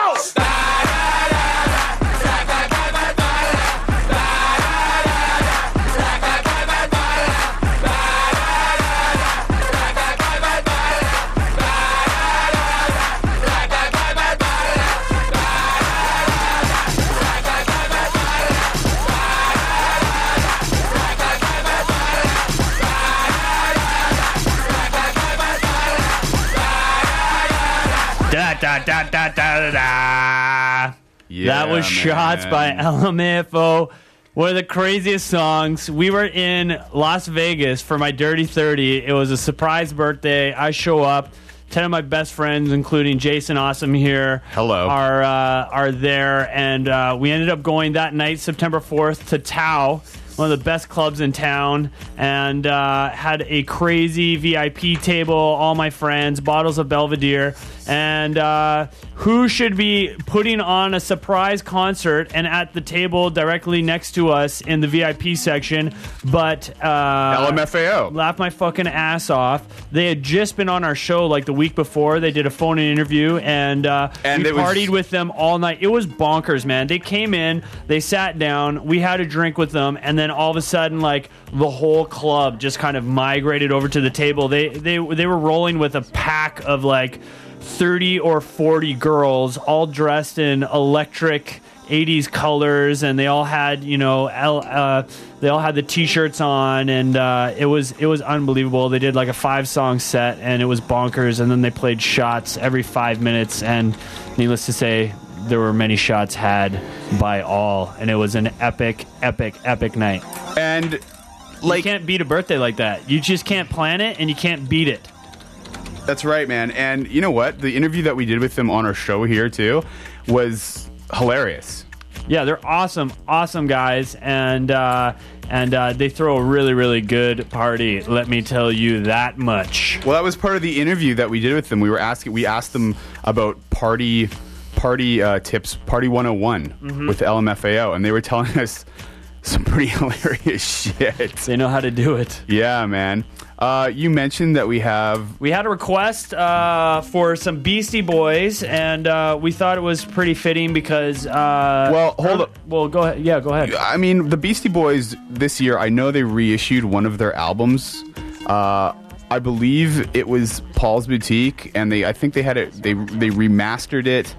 Da, da, da, da, da. Yeah, that was Shots by LMFAO. One of the craziest songs. We were in Las Vegas for my Dirty 30. It was a surprise birthday. I show up. 10 of my best friends, including Jason Awesome here, hello, are there. And we ended up going that night, September 4th, to Tao, one of the best clubs in town, and had a crazy VIP table, all my friends, bottles of Belvedere, and who should be putting on a surprise concert and at the table directly next to us in the VIP section, but LMFAO. Laugh my fucking ass off. They had just been on our show like the week before. They did a phone-in interview, and we partied with them all night. It was bonkers, man. They came in, they sat down, we had a drink with them, and then all of a sudden, like, the whole club just kind of migrated over to the table. They were rolling with a pack of like 30 or 40 girls, all dressed in electric 80s colors, and they all had, they all had the t-shirts on, and it was unbelievable. They did like a 5-song set, and it was bonkers. And then they played shots every 5 minutes, and needless to say, there were many shots had by all, and it was an epic night. And you can't beat a birthday like that. You just can't plan it, and you can't beat it. That's right, man. And you know what? The interview that we did with them on our show here too was hilarious. Yeah, they're awesome guys, and they throw a really, really good party. Let me tell you that much. Well, that was part of the interview that we did with them. We asked them about party tips, Party 101 with LMFAO, and they were telling us some pretty hilarious shit. They know how to do it. Yeah, man. You mentioned that we had a request for some Beastie Boys, and we thought it was pretty fitting because. Hold up. Well, go ahead. Yeah, go ahead. I mean, the Beastie Boys this year. I know they reissued one of their albums. I believe it was Paul's Boutique, and I think they had it. They remastered it.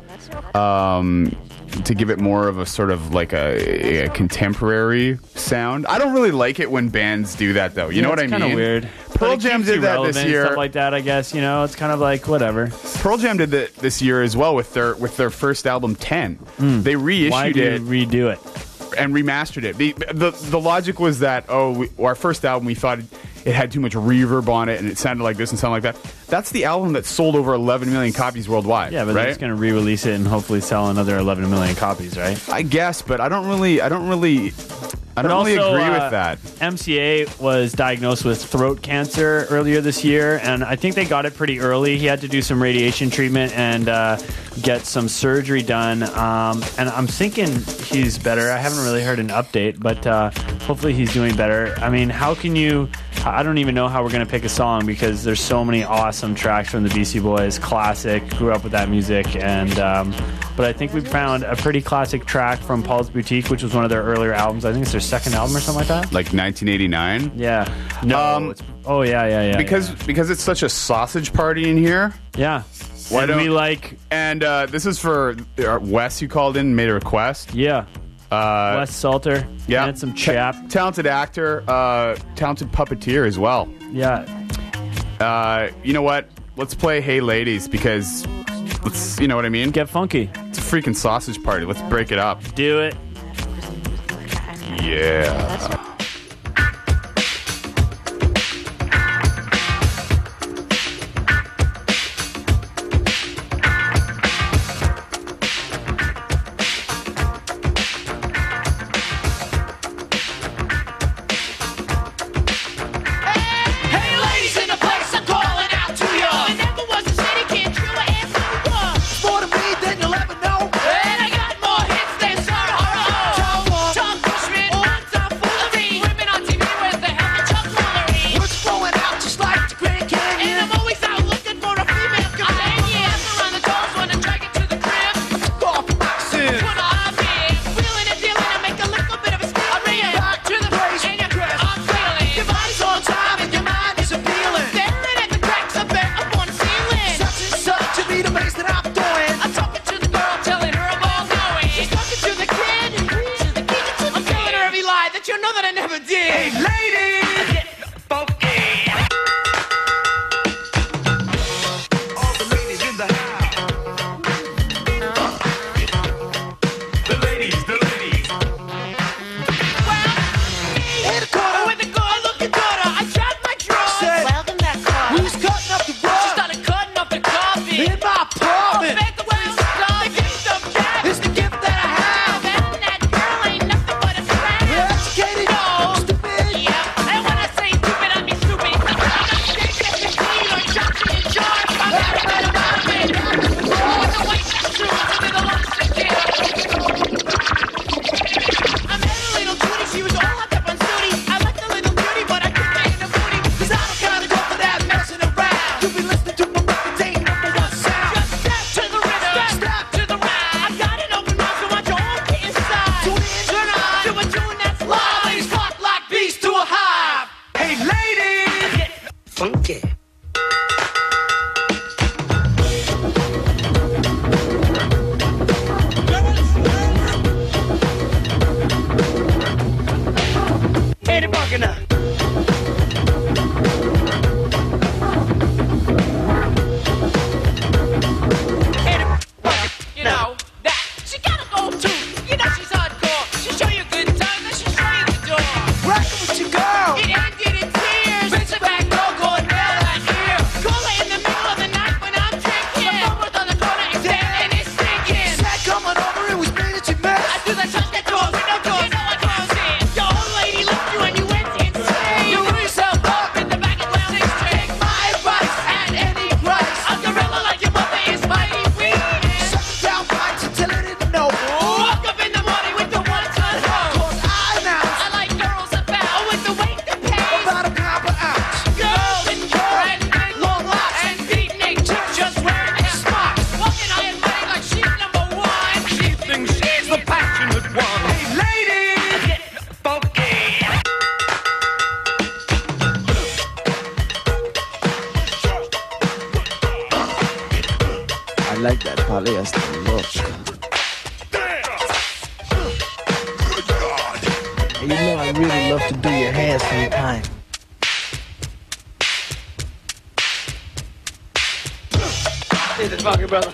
To give it more of a sort of like a contemporary sound. I don't really like it when bands do that, though. You know what I mean? It's kind of weird. Pearl Jam did that this year. Stuff like that, I guess. You know, it's kind of like whatever. Pearl Jam did that this year as well with their first album, 10. They reissued Why do it. you redo it? And remastered it. The logic was that, our first album, we thought it had too much reverb on it, and it sounded like this and sounded like that. That's the album that sold over 11 million copies worldwide. Yeah, but they're just going to re-release it and hopefully sell another 11 million copies, right? I guess, but I don't really agree with that. MCA was diagnosed with throat cancer earlier this year, and I think they got it pretty early. He had to do some radiation treatment and get some surgery done. And I'm thinking he's better. I haven't really heard an update, but hopefully he's doing better. I mean, how can you... I don't even know how we're going to pick a song because there's so many awesome tracks from the Beastie Boys. Classic, grew up with that music, and but I think we found a pretty classic track from Paul's Boutique, which was one of their earlier albums. I think it's their second album or something like that. Like 1989? Yeah. No. Yeah. Because it's such a sausage party in here. Yeah. Why and don't we like... And this is for Wes, who called in and made a request. Yeah. Wes Salter. Yeah. Handsome chap. Talented actor. Talented puppeteer as well. Yeah. You know what? Let's play Hey Ladies because, you know what I mean? Get funky. It's a freaking sausage party. Let's break it up. Do it. Yeah. Tongue push me, once I fool like that polyester look. And you know I really love to do your hair sometime. Here's the fucking brother.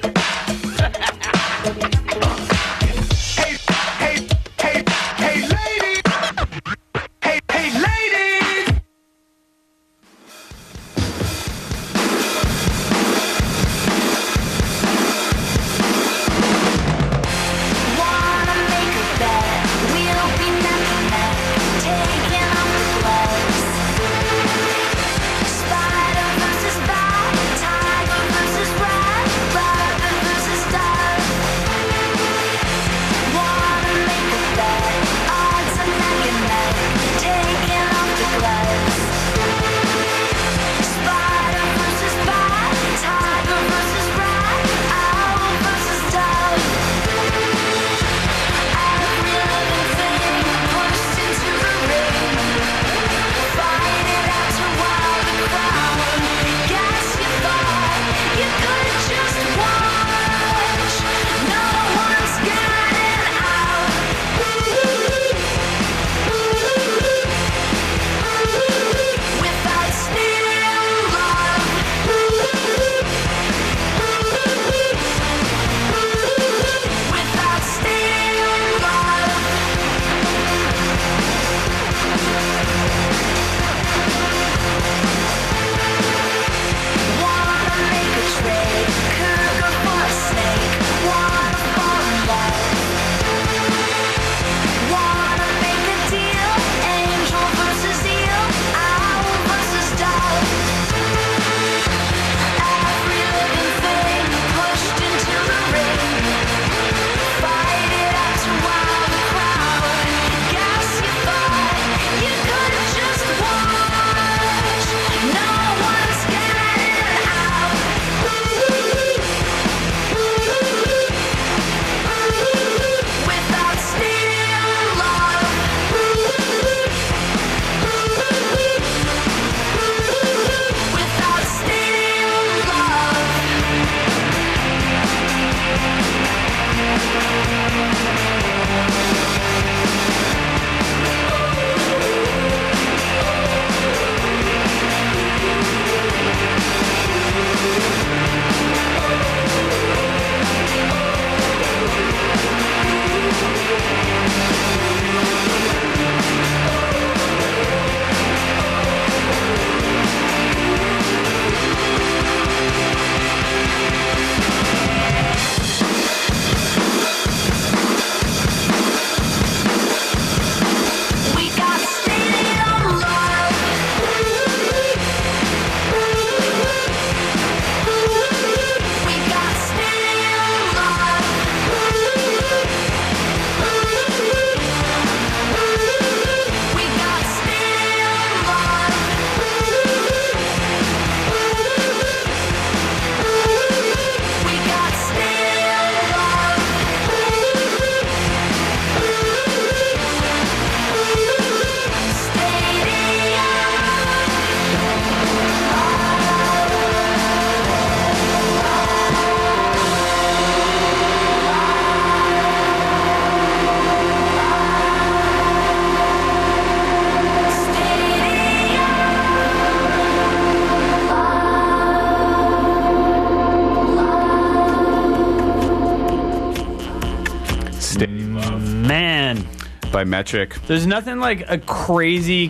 By Metric. There's nothing like a crazy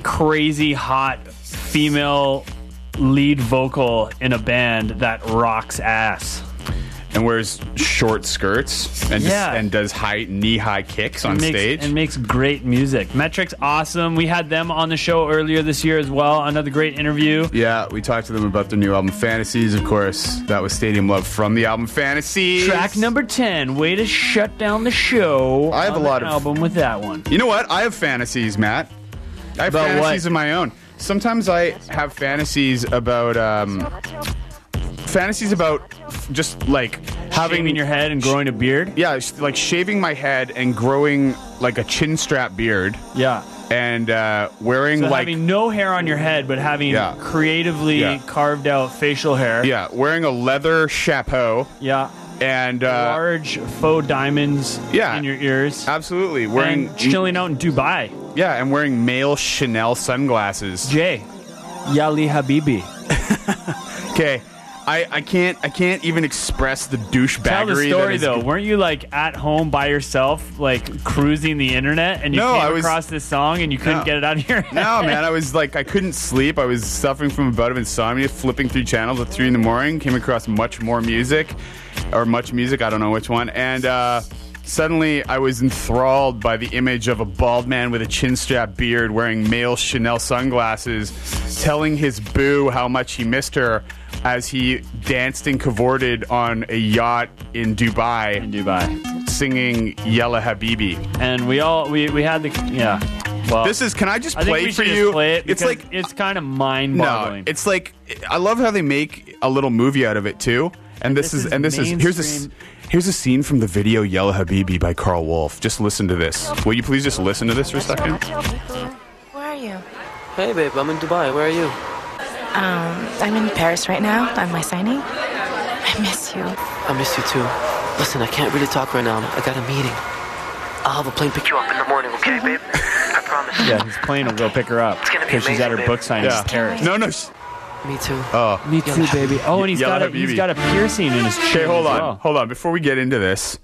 hot female lead vocal in a band that rocks ass. And wears short skirts and and does knee-high kicks on stage. And makes great music. Metric's awesome. We had them on the show earlier this year as well. Another great interview. Yeah, we talked to them about their new album, Fantasies. Of course, that was Stadium Love from the album Fantasies. Track number 10. Way to shut down the show. I have a lot of album with that one. You know what? I have fantasies, Matt. I have fantasies of my own. Sometimes I have fantasies about just like shaving your head and growing a beard. Yeah, like shaving my head and growing like a chin strap beard. Yeah. And wearing having no hair on your head, but having creatively carved out facial hair. Yeah, wearing a leather chapeau. Yeah. and large faux diamonds in your ears. Absolutely. And chilling out in Dubai. Yeah, and wearing male Chanel sunglasses. Jay, Yali Habibi. Okay. I can't even express the douchebaggery. Tell the story, that is though. Weren't you, like, at home by yourself, like, cruising the internet, and you came across this song and you couldn't get it out of your head? No, man. I was like, I couldn't sleep. I was suffering from a bout of insomnia, flipping through channels at 3 in the morning, came across Much Music. I don't know which one. And suddenly I was enthralled by the image of a bald man with a chin-strap beard wearing male Chanel sunglasses, telling his boo how much he missed her as he danced and cavorted on a yacht in Dubai. Singing Yella Habibi. And we had the... Yeah. Well, this is... Can I just play it for you? Play it, it's like... It's kind of mind-boggling. No, it's like... I love how they make a little movie out of it, too. And this is here's a scene from the video Yella Habibi by Carl Wolf. Just listen to this. Will you please just listen to this for a second? Where are you? Hey, babe, I'm in Dubai. Where are you? I'm in Paris right now on my signing. I miss you. I miss you too. Listen, I can't really talk right now. I got a meeting. I'll have a plane pick you up in the morning, okay, babe? I promise. Yeah, his plane will go pick her up because she's at her book signing in Paris. No. Me too. Oh, me too, baby. Oh, and he's got a piercing in his chin. Okay, hold on. Before we get into this.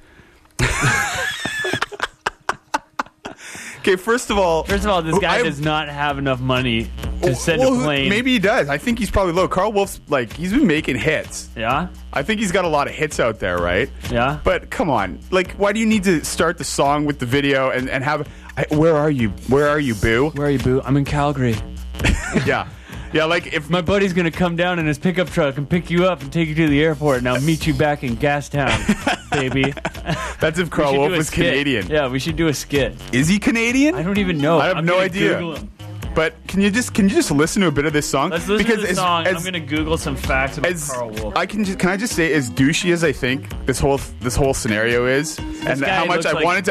Okay, first of all, this guy does not have enough money to send a plane. Maybe he does. I think he's probably low. Carl Wolf's he's been making hits. Yeah? I think he's got a lot of hits out there, right? Yeah. But come on. Like, why do you need to start the song with the video and have... Where are you? Where are you, boo? Where are you, boo? I'm in Calgary. Yeah. Yeah, like if... My buddy's going to come down in his pickup truck and pick you up and take you to the airport, and I'll meet you back in Gastown, baby. That's if Carl Wolf was Canadian. Yeah, we should do a skit. Is he Canadian? I don't even know. I have no idea. Google him. But can you just listen to a bit of this song? Let's listen to the song. I'm going to Google some facts about Carl Wolf. Can I just say, as douchey as I think this whole scenario is, and how much I wanted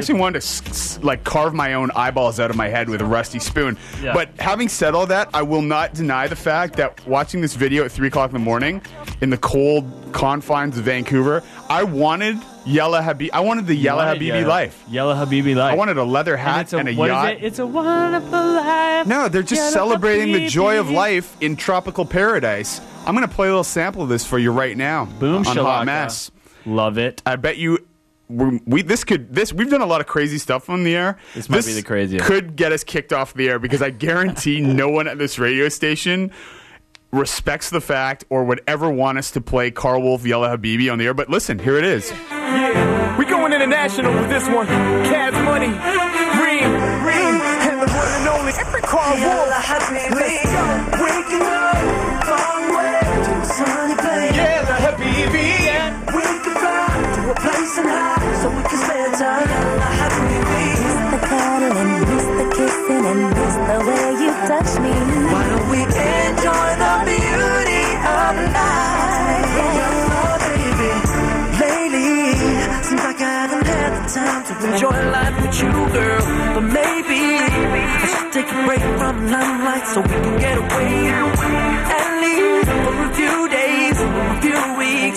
to carve my own eyeballs out of my head with a rusty spoon. Yeah. But having said all that, I will not deny the fact that watching this video at 3 o'clock in the morning in the cold confines of Vancouver, I wanted Yella Habibi. I wanted the Yella Habibi life. Yella Habibi life. I wanted a leather hat and a yacht. What is it? It's a wonderful life. No, they're just celebrating the joy of life in tropical paradise. I'm going to play a little sample of this for you right now. Boom, on Shalaka. Hot Mess. Love it. I bet you we've done a lot of crazy stuff on the air. This might be the craziest. Could get us kicked off the air because I guarantee no one at this radio station respects the fact or would ever want us to play Carl Wolf Yella Habibi on the air. But listen, here it is. Yeah, we going international with this one. Cash Money, Reem, and the one and only Carl Wolf. Let's go. Waking up, long way to a sunny place. Yella Habibi. We can fly to a place and high so we can spend time. Yella Habibi. Miss the cuddling, miss the kissing, and miss the way you touch me. Why don't we enjoy the beauty of life? Yella baby. Lately, seems like I haven't had the time to enjoy life with you, girl. But maybe I should take a break from limelight so we can get away. At least for a few days, a few weeks,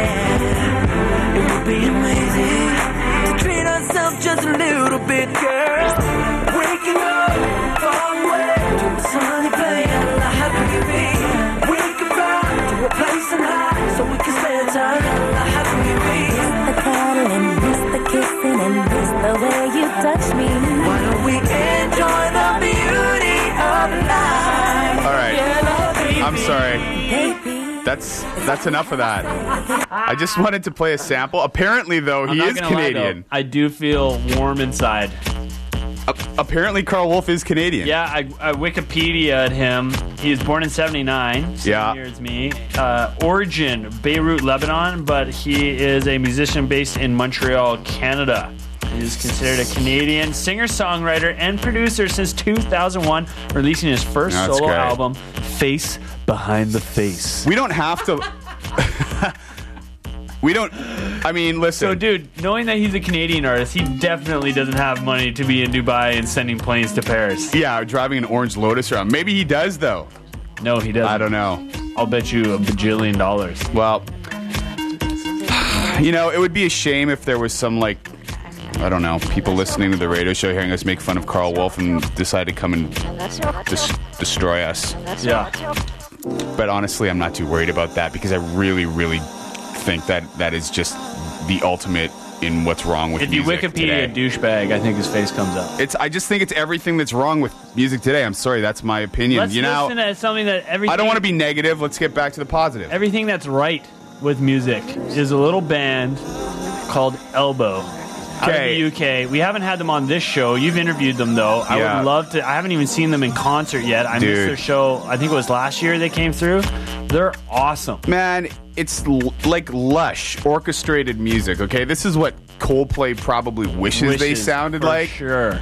yeah. It would be amazing to treat ourselves just a little bit, girl. Waking up, far away to a sunny place. Yella Habibi. We can fly to a place and high so we can spend time. Yella Habibi. Miss the cuddling, miss the kissing, and miss the way you touch me. Why don't we enjoy the beauty of life? All right. Yella I'm sorry. Baby. That's enough of that. I just wanted to play a sample. Apparently, though, he is Canadian. Lie, I do feel warm inside. Apparently, Carl Wolf is Canadian. Yeah, I Wikipedia'd him. He was born in 79. Same year as me. Origin, Beirut, Lebanon, but he is a musician based in Montreal, Canada. He is considered a Canadian singer-songwriter and producer since 2001, releasing his first solo album, Face Behind the Face. We don't have to... I mean, listen. So, dude, knowing that he's a Canadian artist, he definitely doesn't have money to be in Dubai and sending planes to Paris. Yeah, driving an orange Lotus around. Maybe he does, though. No, he doesn't. I don't know. I'll bet you $1 bajillion. Well, You know, it would be a shame if there was some, like, I don't know, people listening to the radio show hearing us make fun of Carl Wolf and decide to come and destroy us. Yeah. But honestly, I'm not too worried about that because I really, really think that is just the ultimate in what's wrong with music If you Wikipedia today. douchebag, I think his face comes up. I just think it's everything that's wrong with music today. I'm sorry, that's my opinion. Let's listen to something that everything... I don't want to be negative. Let's get back to the positive. Everything that's right with music is a little band called Elbow. Out of the UK. We haven't had them on this show. You've interviewed them, though. I would love to. I haven't even seen them in concert yet. I missed their show. I think it was last year they came through. They're awesome. Man, it's like lush, orchestrated music, okay? This is what Coldplay probably wishes they sounded like. Sure.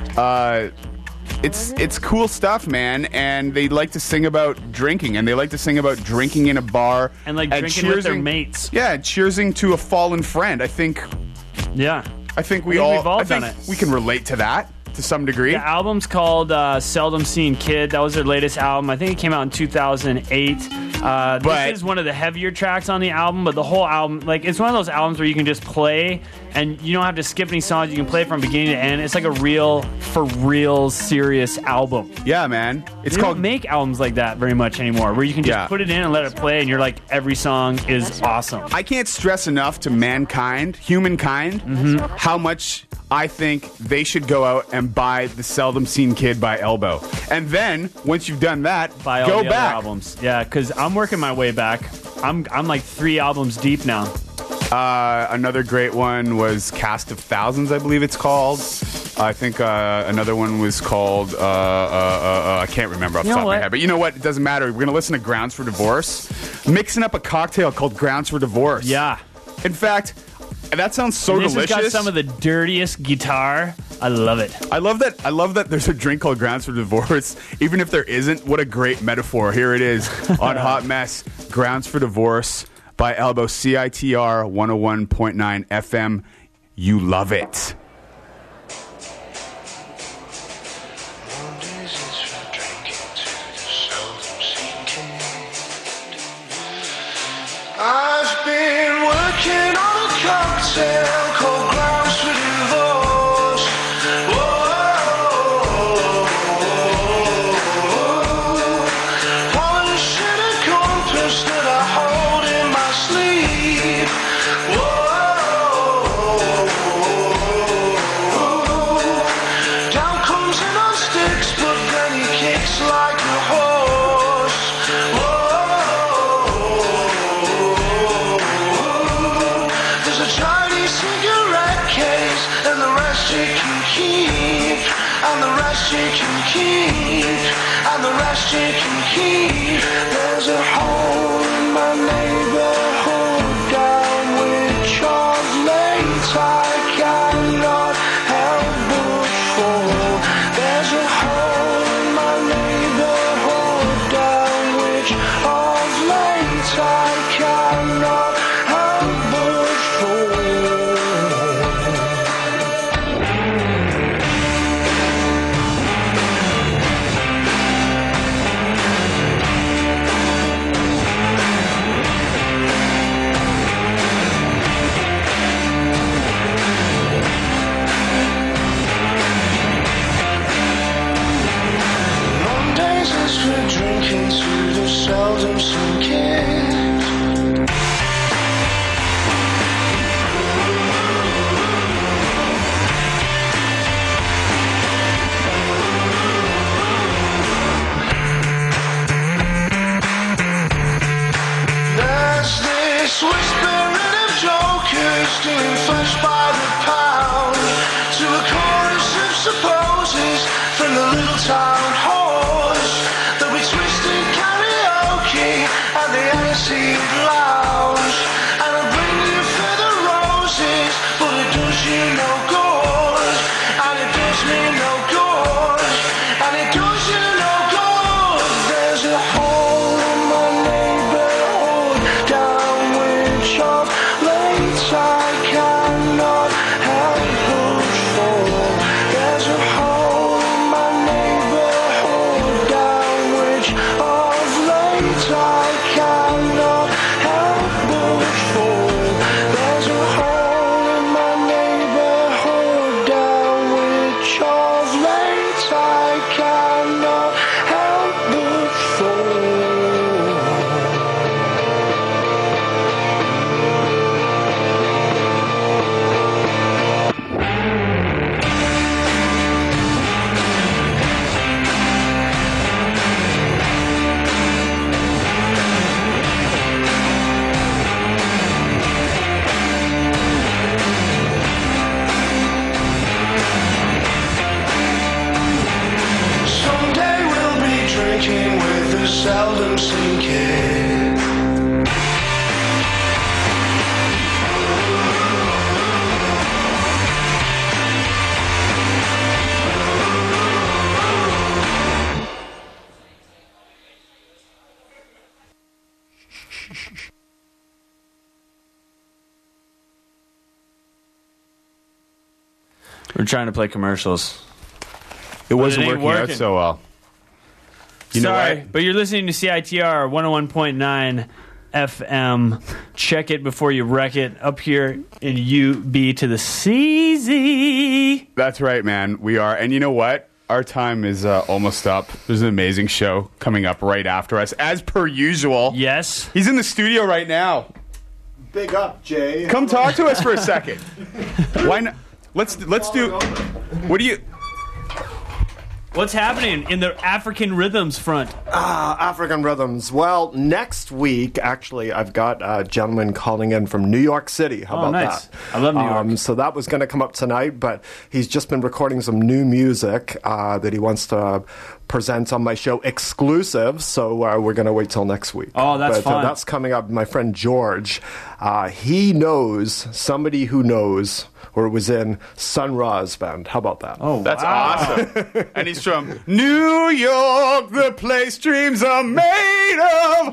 It's cool stuff, man, and they like to sing about drinking, and they like to sing about drinking in a bar. And drinking with their mates. Yeah, cheersing to a fallen friend. I think... Yeah. I think we've all done it. We can relate to that to some degree. The album's called Seldom Seen Kid. That was their latest album. I think it came out in 2008. This is one of the heavier tracks on the album, but the whole album, like, it's one of those albums where you can just play and you don't have to skip any songs. You can play from beginning to end. It's like a for real serious album. Yeah, man. They don't make albums like that very much anymore, where you can just put it in and let it play, and you're like, every song is awesome. I can't stress enough to humankind, how much I think they should go out and buy the Seldom Seen Kid by Elbow. And then, once you've done that, buy all go the back. Other albums. Yeah, because I'm working my way back. I'm like 3 albums deep now. Another great one was Cast of Thousands, I believe it's called. I think another one was called, I can't remember off the top of my head. But you know what? It doesn't matter. We're going to listen to Grounds for Divorce. Mixing up a cocktail called Grounds for Divorce. Yeah. In fact, that sounds so delicious. This has got some of the dirtiest guitar. I love it. I love that there's a drink called Grounds for Divorce. Even if there isn't, what a great metaphor. Here it is on Hot Mess. Grounds for Divorce by Elbow, CITR 101.9 FM. You love it. I've been working on a cocktail called Grounds for Divorce. Polishing a compass that I hold in my sleeve. Down comes in on sticks, but then he kicks like a horse. There's a Chinese cigarette case, and the rest you can keep, and the rest you can keep, and the rest you can keep. There's a hole in my neighborhood down which of late I cannot help but fall. There's a hole in my neighborhood down which of late I cannot help but fall. Mondays is for drinking to the seldom seen kid. There's this whispering of jokers doing flesh by the pound to a chorus of supposes from the little town halls. There'll be twisted karaoke and the aniseed lounge, and I'll bring you feather roses, but it does you no good, and it does me no good, and it does you no good. There's a hole in my neighborhood down which of late I cannot help but fall. There's a hole in my neighborhood down which of late I cannot help but fall. There's a hole We're trying to play commercials. It wasn't it ain't working out working. so well. You know Sorry, what? but you're listening to CITR 101.9 FM. Check it before you wreck it. Up here in UB to the CZ. That's right, man. We are. And you know what? Our time is almost up. There's an amazing show coming up right after us, as per usual. Yes. He's in the studio right now. Big up, Jay. Come talk to us for a second. Why not? Let's do. What do you? What's happening in the African rhythms front? African rhythms. Well, next week, actually, I've got a gentleman calling in from New York City. How about nice. that? I love New York. So that was going to come up tonight, but he's just been recording some new music that he wants to present on my show exclusive. So we're going to wait till next week. Oh, that's fun. That's coming up. My friend George, he knows somebody who knows, or was in Sun Ra's band. How about that? Oh, That's awesome. And he's from New York, the place dreams are made of.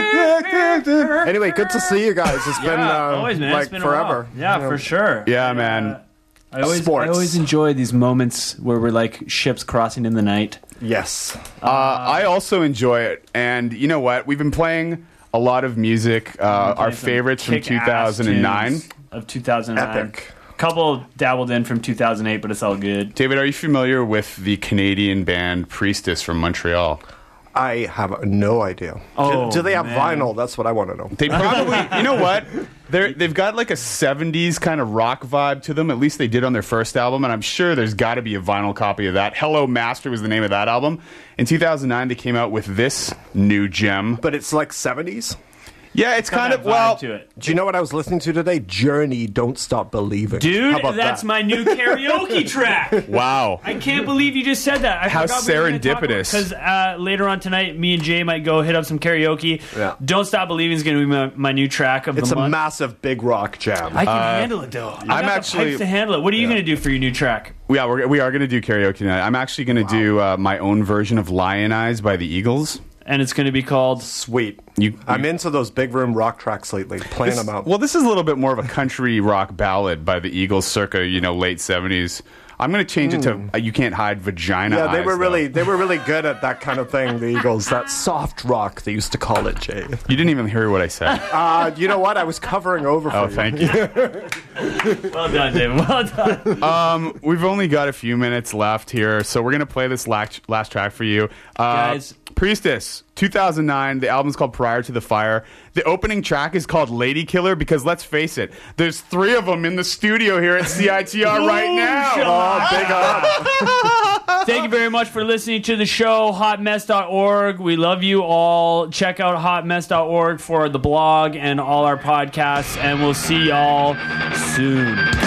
Anyway, good to see you guys. It's been always, man. like It's been a forever. while. Yeah, for sure. Yeah, man. I always enjoy these moments where we're like ships crossing in the night. Yes. I also enjoy it. And you know what? We've been playing a lot of music, our favorites from Kick-ass 2009. tunes of 2009. Epic. Couple dabbled in from 2008, but it's all good. David, are you familiar with the Canadian band Priestess from Montreal? I have no idea. Oh, do they have man. vinyl? That's what I want to know. They probably, you know what? They've got like a 70s kind of rock vibe to them. At least they did on their first album. And I'm sure there's got to be a vinyl copy of that. Hello Master was the name of that album. In 2009, they came out with this new gem. But it's like 70s? Yeah, it's kind of, well, to it. Do you know what I was listening to today? Journey, Don't Stop Believing. How Dude, about that's that? my new karaoke track. wow. I can't believe you just said that. How serendipitous. Because later on tonight, me and Jay might go hit up some karaoke. Yeah. Don't Stop Believing is going to be my new track of It's the a month. massive big rock jam. I can handle it, though. I'm I'm actually- actually to handle it. What are you going to do for your new track? Yeah, we are going to do karaoke tonight. I'm actually going to do my own version of Lion Eyes by the Eagles. And it's going to be called... Sweet. I'm into those big room rock tracks lately, playing them out. Well, this is a little bit more of a country rock ballad by the Eagles circa, late 70s. I'm going to change it to You Can't Hide Vagina Yeah, they Eyes, were really though. good at that kind of thing, the Eagles. That soft rock, they used to call it, Jay. You didn't even hear what I said. You know what? I was covering over for you. Oh, thank you. Well done, David. Well done. We've only got a few minutes left here, so we're going to play this last track for you. Guys. Priestess, 2009. The album's called Prior to the Fire. The opening track is called Lady Killer because, let's face it, there's 3 of them in the studio here at CITR right now. Oh, big up. Thank you very much for listening to the show, hotmess.org. We love you all. Check out hotmess.org for the blog and all our podcasts, and we'll see y'all soon.